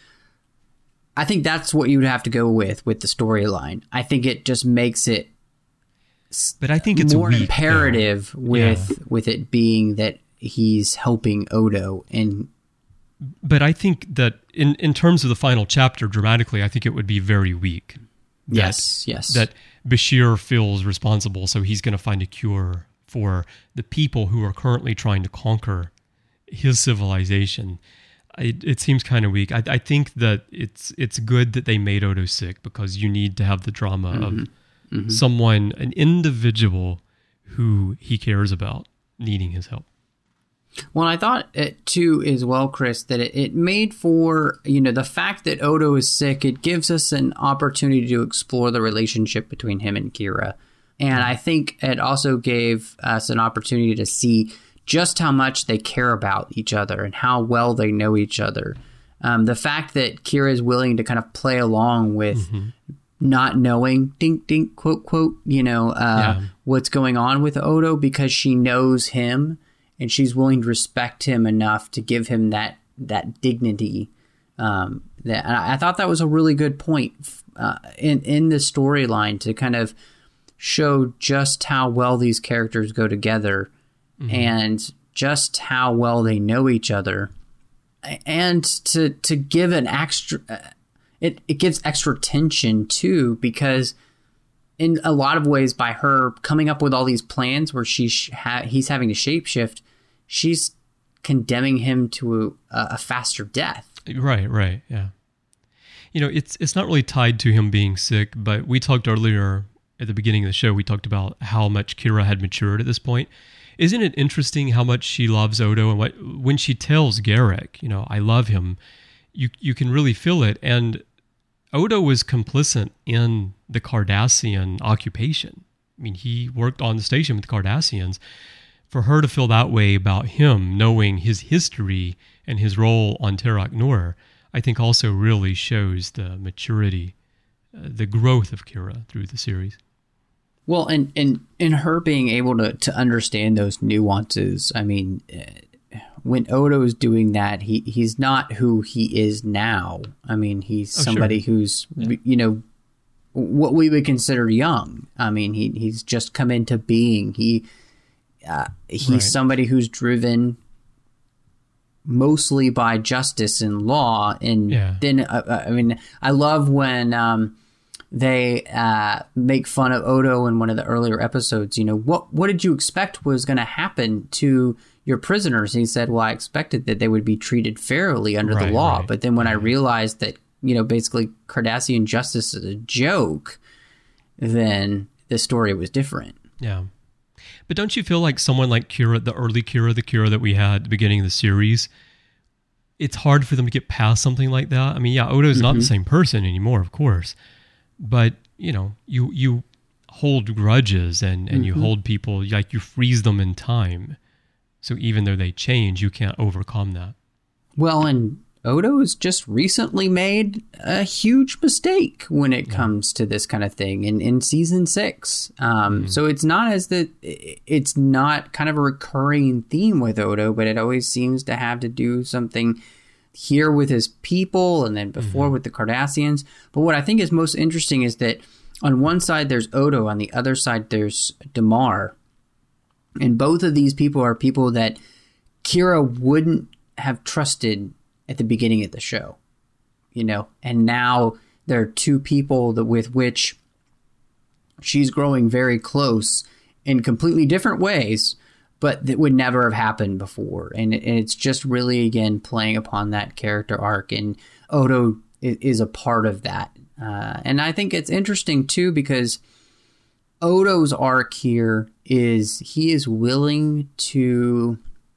I think that's what you would have to go with the storyline. I think it just makes it. But I think it's more weak, imperative though. with it being that he's helping Odo. But I think that in terms of the final chapter, dramatically, I think it would be very weak. Yes. That Bashir feels responsible, so he's going to find a cure for the people who are currently trying to conquer his civilization. It seems kind of weak. I think that it's good that they made Odo sick, because you need to have the drama of someone, an individual who he cares about, needing his help. Well, I thought it too as well, Chris, that it made for, the fact that Odo is sick, it gives us an opportunity to explore the relationship between him and Kira. And I think it also gave us an opportunity to see just how much they care about each other and how well they know each other. The fact that Kira is willing to kind of play along with not knowing, dink, dink, quote, quote, what's going on with Odo, because she knows him and she's willing to respect him enough to give him that dignity. That I thought that was a really good point in the storyline, to kind of show just how well these characters go together and just how well they know each other, and to give an extra it gives extra tension too, because in a lot of ways, by her coming up with all these plans where he's having to shapeshift, she's condemning him to a faster death. Right, yeah. It's not really tied to him being sick, but we talked earlier at the beginning of the show, we talked about how much Kira had matured at this point. Isn't it interesting how much she loves Odo, and when she tells Garak, I love him, you can really feel it. And Odo was complicit in the Cardassian occupation. I mean, he worked on the station with the Cardassians. For her to feel that way about him, knowing his history and his role on Terok Nur, I think also really shows the maturity, the growth of Kira through the series. Well, and her being able to understand those nuances. I mean, when Odo is doing that, he's not who he is now. I mean, he's somebody who's, what we would consider young. I mean, he's just come into being. He's somebody who's driven mostly by justice and law. And then, I mean, I love when they make fun of Odo in one of the earlier episodes. What did you expect was going to happen to your prisoners? And he said, well, I expected that they would be treated fairly under the law. Right. But then when I realized that, basically Cardassian justice is a joke, then the story was different. Yeah. But don't you feel like someone like Kira, the early Kira, the Kira that we had at the beginning of the series, it's hard for them to get past something like that? I mean, Odo's not the same person anymore, of course. But, you hold grudges and you hold people, like you freeze them in time. So even though they change, you can't overcome that. Well, and Odo has just recently made a huge mistake when it comes to this kind of thing in season 6. So it's not it's not kind of a recurring theme with Odo, but it always seems to have to do something here with his people and then before with the Cardassians. But what I think is most interesting is that on one side there's Odo, on the other side there's Damar. And both of these people are people that Kira wouldn't have trusted at the beginning of the show, and now there are two people with which she's growing very close in completely different ways, but that would never have happened before. And it's just really, again, playing upon that character arc, and Odo is a part of that. And I think it's interesting too, because Odo's arc here is he is willing to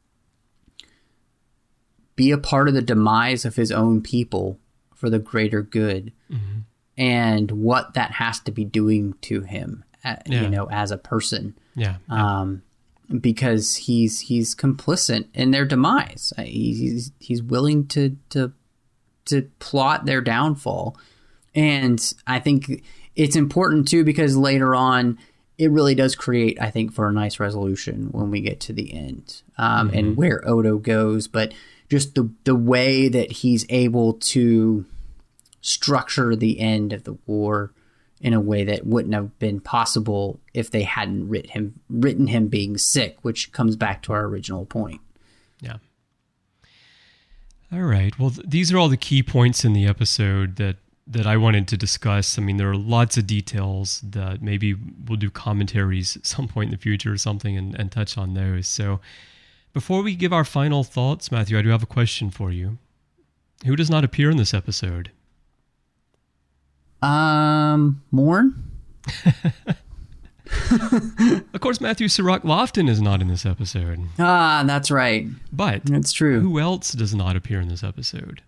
be a part of the demise of his own people for the greater good, and what that has to be doing to him, as a person. Because he's complicit in their demise. He's willing to plot their downfall, and I think it's important too, because later on it really does create, I think, for a nice resolution when we get to the end, and where Odo goes, but just the way that he's able to structure the end of the war in a way that wouldn't have been possible if they hadn't written him being sick, which comes back to our original point. Yeah. All right. Well, these are all the key points in the episode that I wanted to discuss. I mean, there are lots of details that maybe we'll do commentaries at some point in the future or something and touch on those. So before we give our final thoughts, Matthew, I do have a question for you. Who does not appear in this episode? Morn? Of course, Matthew Sirach Lofton is not in this episode. Ah, that's right. But that's true. Who else does not appear in this episode?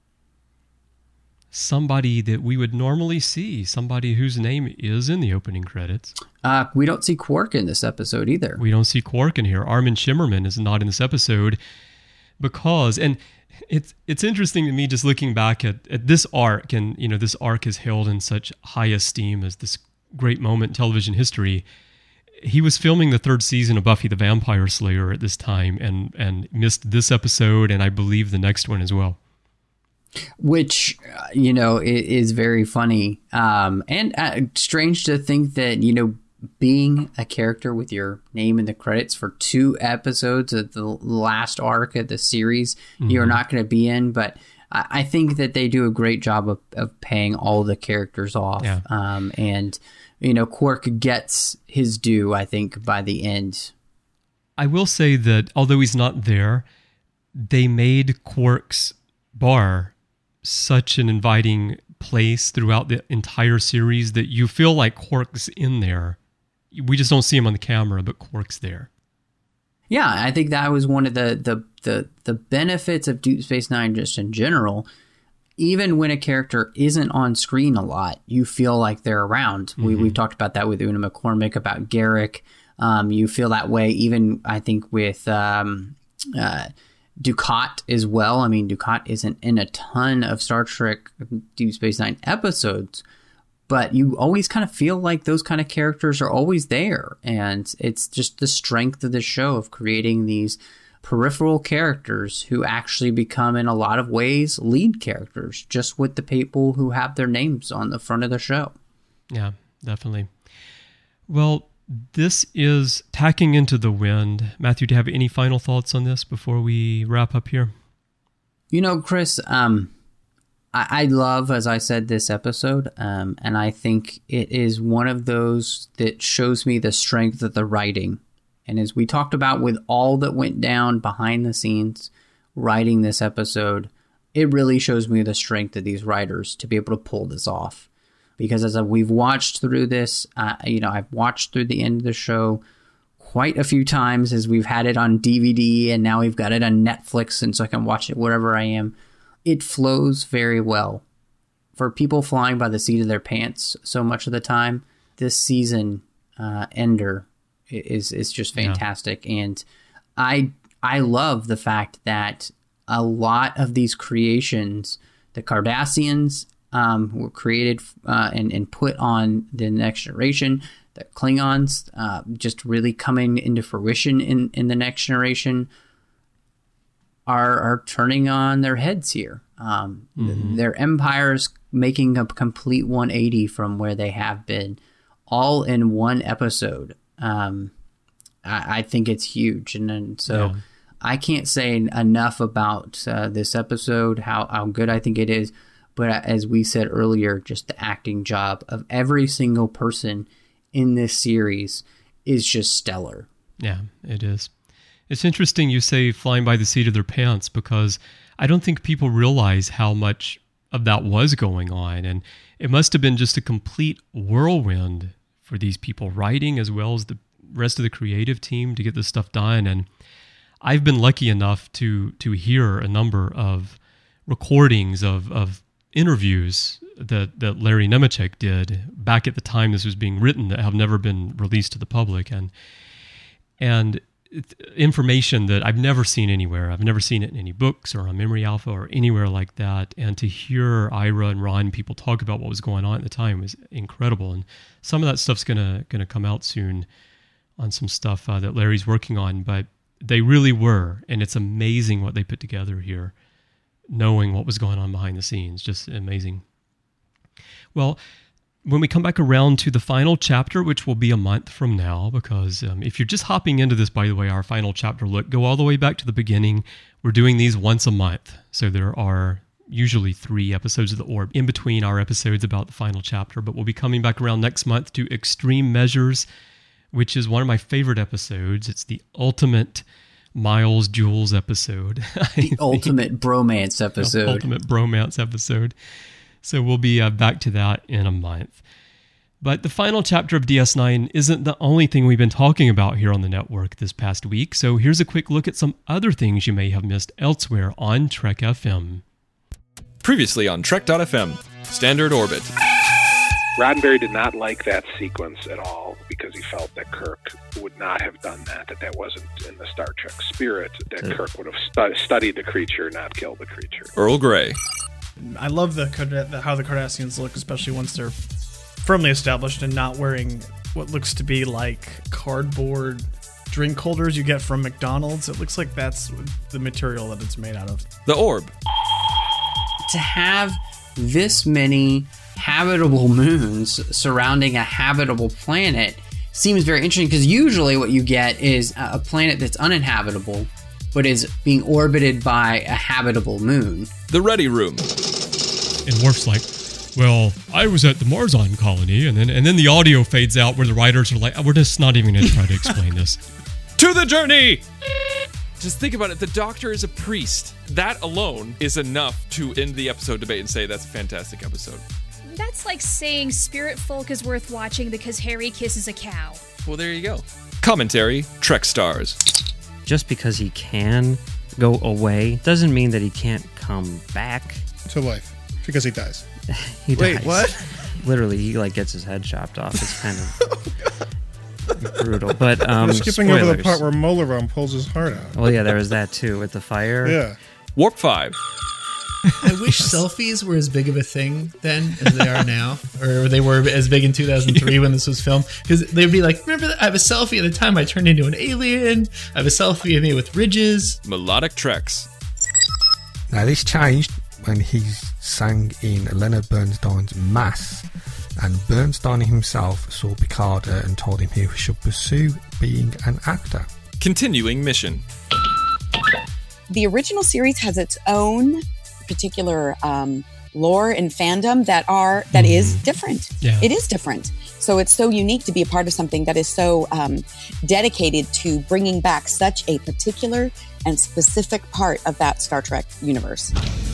Somebody that we would normally see, somebody whose name is in the opening credits. We don't see Quark in this episode either. We don't see Quark in here. Armin Shimmerman is not in this episode because, and it's interesting to me just looking back at this arc, and this arc is held in such high esteem as this great moment in television history. He was filming the 3rd season of Buffy the Vampire Slayer at this time and missed this episode, and I believe the next one as well. Which, is very funny. And strange to think that, being a character with your name in the credits for 2 episodes of the last arc of the series, you're not going to be in. But I think that they do a great job of paying all the characters off. Yeah. And, Quark gets his due, I think, by the end. I will say that although he's not there, they made Quark's bar such an inviting place throughout the entire series that you feel like Quark's in there. We just don't see him on the camera, but Quark's there. Yeah, I think that was one of the benefits of Deep Space Nine just in general. even when a character isn't on screen a lot, you feel like they're around. Mm-hmm. We've talked about that with Una McCormick, about Garak. You feel that way even, I think, with Dukat as well. I mean, Dukat isn't in a ton of Star Trek Deep Space Nine episodes, but you always kind of feel like those kind of characters are always there. And it's just the strength of the show of creating these peripheral characters who actually become, in a lot of ways, lead characters, just with the people who have their names on the front of the show. Yeah, definitely. Well, this is Tacking into the Wind. Matthew, do you have any final thoughts on this before we wrap up here? You know, Chris, I love, as I said, this episode, and I think it is one of those that shows me the strength of the writing. And as we talked about with all that went down behind the scenes writing this episode, it really shows me the strength of these writers to be able to pull this off. Because as we've watched through this, I've watched through the end of the show quite a few times as we've had it on DVD, and now we've got it on Netflix, and so I can watch it wherever I am. It flows very well. For people flying by the seat of their pants so much of the time, this season ender is just fantastic. Yeah. And I love the fact that a lot of these creations, the Cardassians were created and put on the Next Generation, the Klingons just really coming into fruition in the Next Generation, are turning on their heads here. Their empires making a complete 180 from where they have been, all in one episode. I think it's huge, and so I can't say enough about this episode, how good I think it is. But as we said earlier, just the acting job of every single person in this series is just stellar. Yeah, it is. It's interesting you say flying by the seat of their pants, because I don't think people realize how much of that was going on. And it must have been just a complete whirlwind for these people writing as well as the rest of the creative team to get this stuff done. And I've been lucky enough to hear a number of recordings of interviews that Larry Nemecek did back at the time this was being written that have never been released to the public, and information that I've never seen anywhere. I've never seen it in any books or on Memory Alpha or anywhere like that. And to hear Ira and Ron, people talk about what was going on at the time was incredible. And some of that stuff's gonna come out soon on some stuff that Larry's working on. But they really were, and it's amazing what they put together here, knowing what was going on behind the scenes. Just amazing. Well, when we come back around to the final chapter, which will be a month from now, because if you're just hopping into this, by the way, our final chapter look, go all the way back to the beginning. We're doing these once a month. So there are usually 3 episodes of The Orb in between our episodes about the final chapter, but we'll be coming back around next month to Extreme Measures, which is one of my favorite episodes. It's the ultimate Miles Jules episode. The ultimate bromance episode. The ultimate bromance episode. So we'll be back to that in a month. But the final chapter of DS9 isn't the only thing we've been talking about here on the network this past week. So here's a quick look at some other things you may have missed elsewhere on Trek FM. Previously on Trek.fm, Standard Orbit. Roddenberry did not like that sequence at all because he felt that Kirk would not have done that wasn't in the Star Trek spirit, that Kirk would have studied the creature, not killed the creature. Earl Grey. I love how the Cardassians look, especially once they're firmly established and not wearing what looks to be like cardboard drink holders you get from McDonald's. It looks like that's the material that it's made out of. The Orb. To have this many habitable moons surrounding a habitable planet seems very interesting, because usually what you get is a planet that's uninhabitable but is being orbited by a habitable moon. The Ready Room. And Worf's like, well, I was at the Marzon colony, and then the audio fades out where the writers are like, we're just not even going to try to explain this. To the journey! Just think about it. The Doctor is a priest. That alone is enough to end the episode debate and say that's a fantastic episode. That's like saying Spirit Folk is worth watching because Harry kisses a cow. Well, there you go. Commentary, Trek Stars. Just because he can go away doesn't mean that he can't come back. To life. Because he dies. He Wait, dies. what? Literally, he like gets his head chopped off. It's kind of brutal. But We're skipping over the spoilers. part where Molaram pulls his heart out. Well, yeah, there was that too with the fire. Yeah. Warp 5. I wish selfies were as big of a thing then as they are now, or they were as big in 2003 when this was filmed. Because they'd be like, remember that? I have a selfie at the time I turned into an alien. I have a selfie of me with ridges. Melodic Treks. Now, this changed when he sang in Leonard Bernstein's Mass, and Bernstein himself saw Picard and told him he should pursue being an actor. Continuing mission. The original series has its own particular lore and fandom that is different. Yeah. It is different. So it's so unique to be a part of something that is so dedicated to bringing back such a particular and specific part of that Star Trek universe.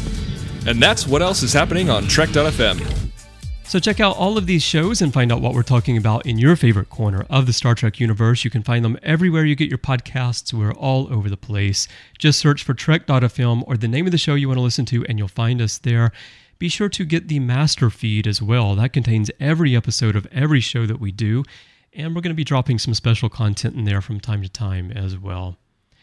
And that's what else is happening on Trek.fm. So check out all of these shows and find out what we're talking about in your favorite corner of the Star Trek universe. You can find them everywhere you get your podcasts. We're all over the place. Just search for Trek.fm or the name of the show you want to listen to, and you'll find us there. Be sure to get the master feed as well. That contains every episode of every show that we do, and we're going to be dropping some special content in there from time to time as well.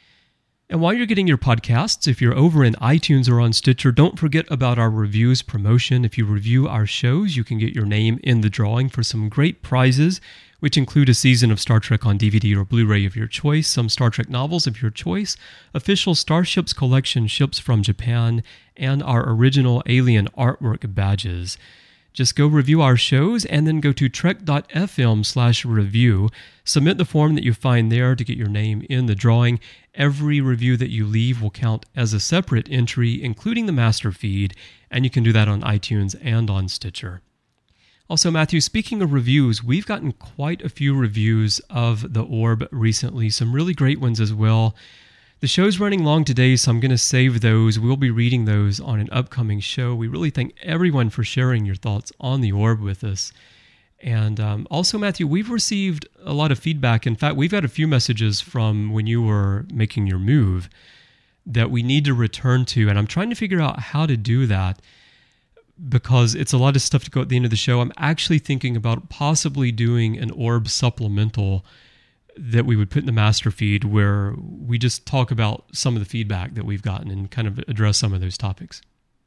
And while you're getting your podcasts, if you're over in iTunes or on Stitcher, don't forget about our reviews promotion. If you review our shows, you can get your name in the drawing for some great prizes, which include a season of Star Trek on DVD or Blu-ray of your choice, some Star Trek novels of your choice, official Starships Collection ships from Japan, and our original Alien artwork badges. Just go review our shows and then go to trek.fm/review. Submit the form that you find there to get your name in the drawing. Every review that you leave will count as a separate entry, including the master feed, and you can do that on iTunes and on Stitcher. Also, Matthew, speaking of reviews, we've gotten quite a few reviews of The Orb recently, some really great ones as well. The show's running long today, so I'm going to save those. We'll be reading those on an upcoming show. We really thank everyone for sharing your thoughts on The Orb with us. And also, Matthew, we've received a lot of feedback. In fact, we've had a few messages from when you were making your move that we need to return to, and I'm trying to figure out how to do that because it's a lot of stuff to go at the end of the show. I'm actually thinking about possibly doing an Orb supplemental that we would put in the master feed where we just talk about some of the feedback that we've gotten and kind of address some of those topics.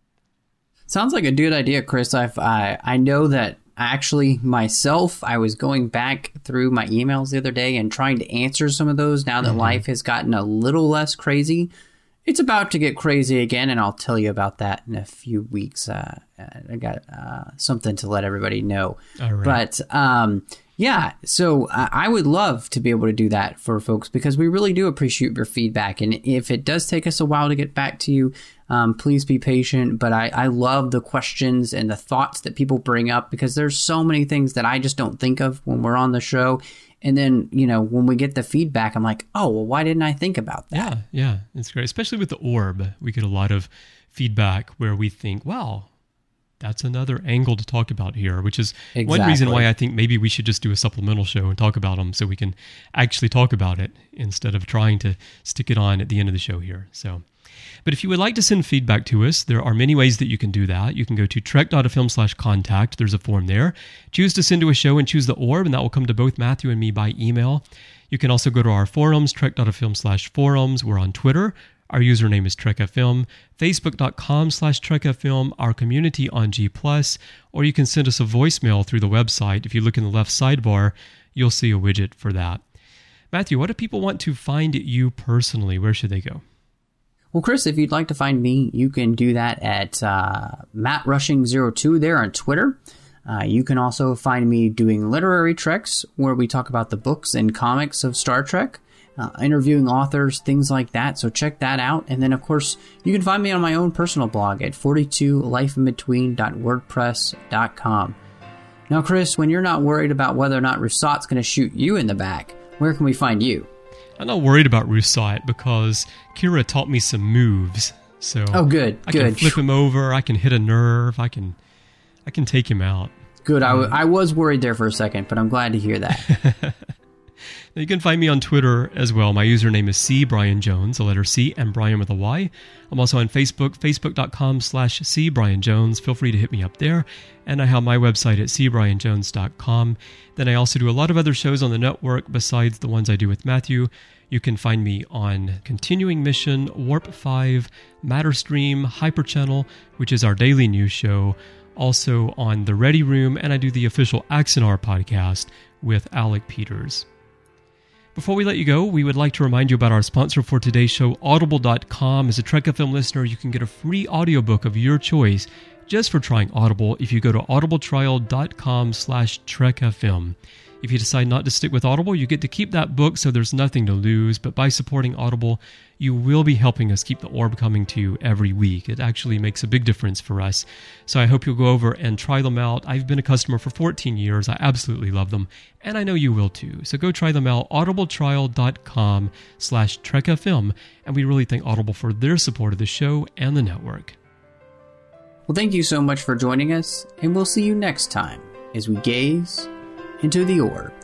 Sounds like a good idea, Chris. I know that actually myself, I was going back through my emails the other day and trying to answer some of those now that life has gotten a little less crazy. It's about to get crazy again, and I'll tell you about that in a few weeks. I got something to let everybody know. All right. But yeah, so I would love to be able to do that for folks because we really do appreciate your feedback. And if it does take us a while to get back to you, please be patient. But I love the questions and the thoughts that people bring up because there's so many things that I just don't think of when we're on the show. And then, you know, when we get the feedback, I'm like, oh, well, why didn't I think about that? Yeah, it's great. Especially with the Orb, we get a lot of feedback where we think, wow, that's another angle to talk about here, which is one reason why I think maybe we should just do a supplemental show and talk about them so we can actually talk about it instead of trying to stick it on at the end of the show here. So, but if you would like to send feedback to us, there are many ways that you can do that. You can go to trek.fm/contact. There's a form there. Choose to send to a show and choose the Orb, and that will come to both Matthew and me by email. You can also go to our forums, trek.fm/forums. We're on Twitter. Our username is TrekFM, Facebook.com/TrekFM, our community on G+, or you can send us a voicemail through the website. If you look in the left sidebar, you'll see a widget for that. Matthew, what do people want to find you personally? Where should they go? Well, Chris, if you'd like to find me, you can do that at MattRushing02 there on Twitter. You can also find me doing literary treks where we talk about the books and comics of Star Trek. Interviewing authors, things like that. So check that out. And then, of course, you can find me on my own personal blog at 42lifeinbetween.wordpress.com. Now, Chris, when you're not worried about whether or not Rousseau's going to shoot you in the back, where can we find you? I'm not worried about Rousseau because Kira taught me some moves. So oh, good. I can flip him over. I can hit a nerve. I can take him out. Good. I was worried there for a second, but I'm glad to hear that. Now you can find me on Twitter as well. My username is CBrianJones, the letter C, and Brian with a Y. I'm also on Facebook, facebook.com/CBrianJones. Feel free to hit me up there. And I have my website at cbrianjones.com. Then I also do a lot of other shows on the network besides the ones I do with Matthew. You can find me on Continuing Mission, Warp 5, Matterstream, Hyperchannel, which is our daily news show. Also on The Ready Room, and I do the official Axanar podcast with Alec Peters. Before we let you go, we would like to remind you about our sponsor for today's show, Audible.com. As a Trek FM listener, you can get a free audiobook of your choice just for trying Audible if you go to audibletrial.com/TrekFM. If you decide not to stick with Audible, you get to keep that book, so there's nothing to lose. But by supporting Audible, you will be helping us keep the Orb coming to you every week. It actually makes a big difference for us. So I hope you'll go over and try them out. I've been a customer for 14 years. I absolutely love them. And I know you will too. So go try them out, audibletrial.com/TrekFM. And we really thank Audible for their support of the show and the network. Well, thank you so much for joining us, and we'll see you next time as we gaze into the Orb.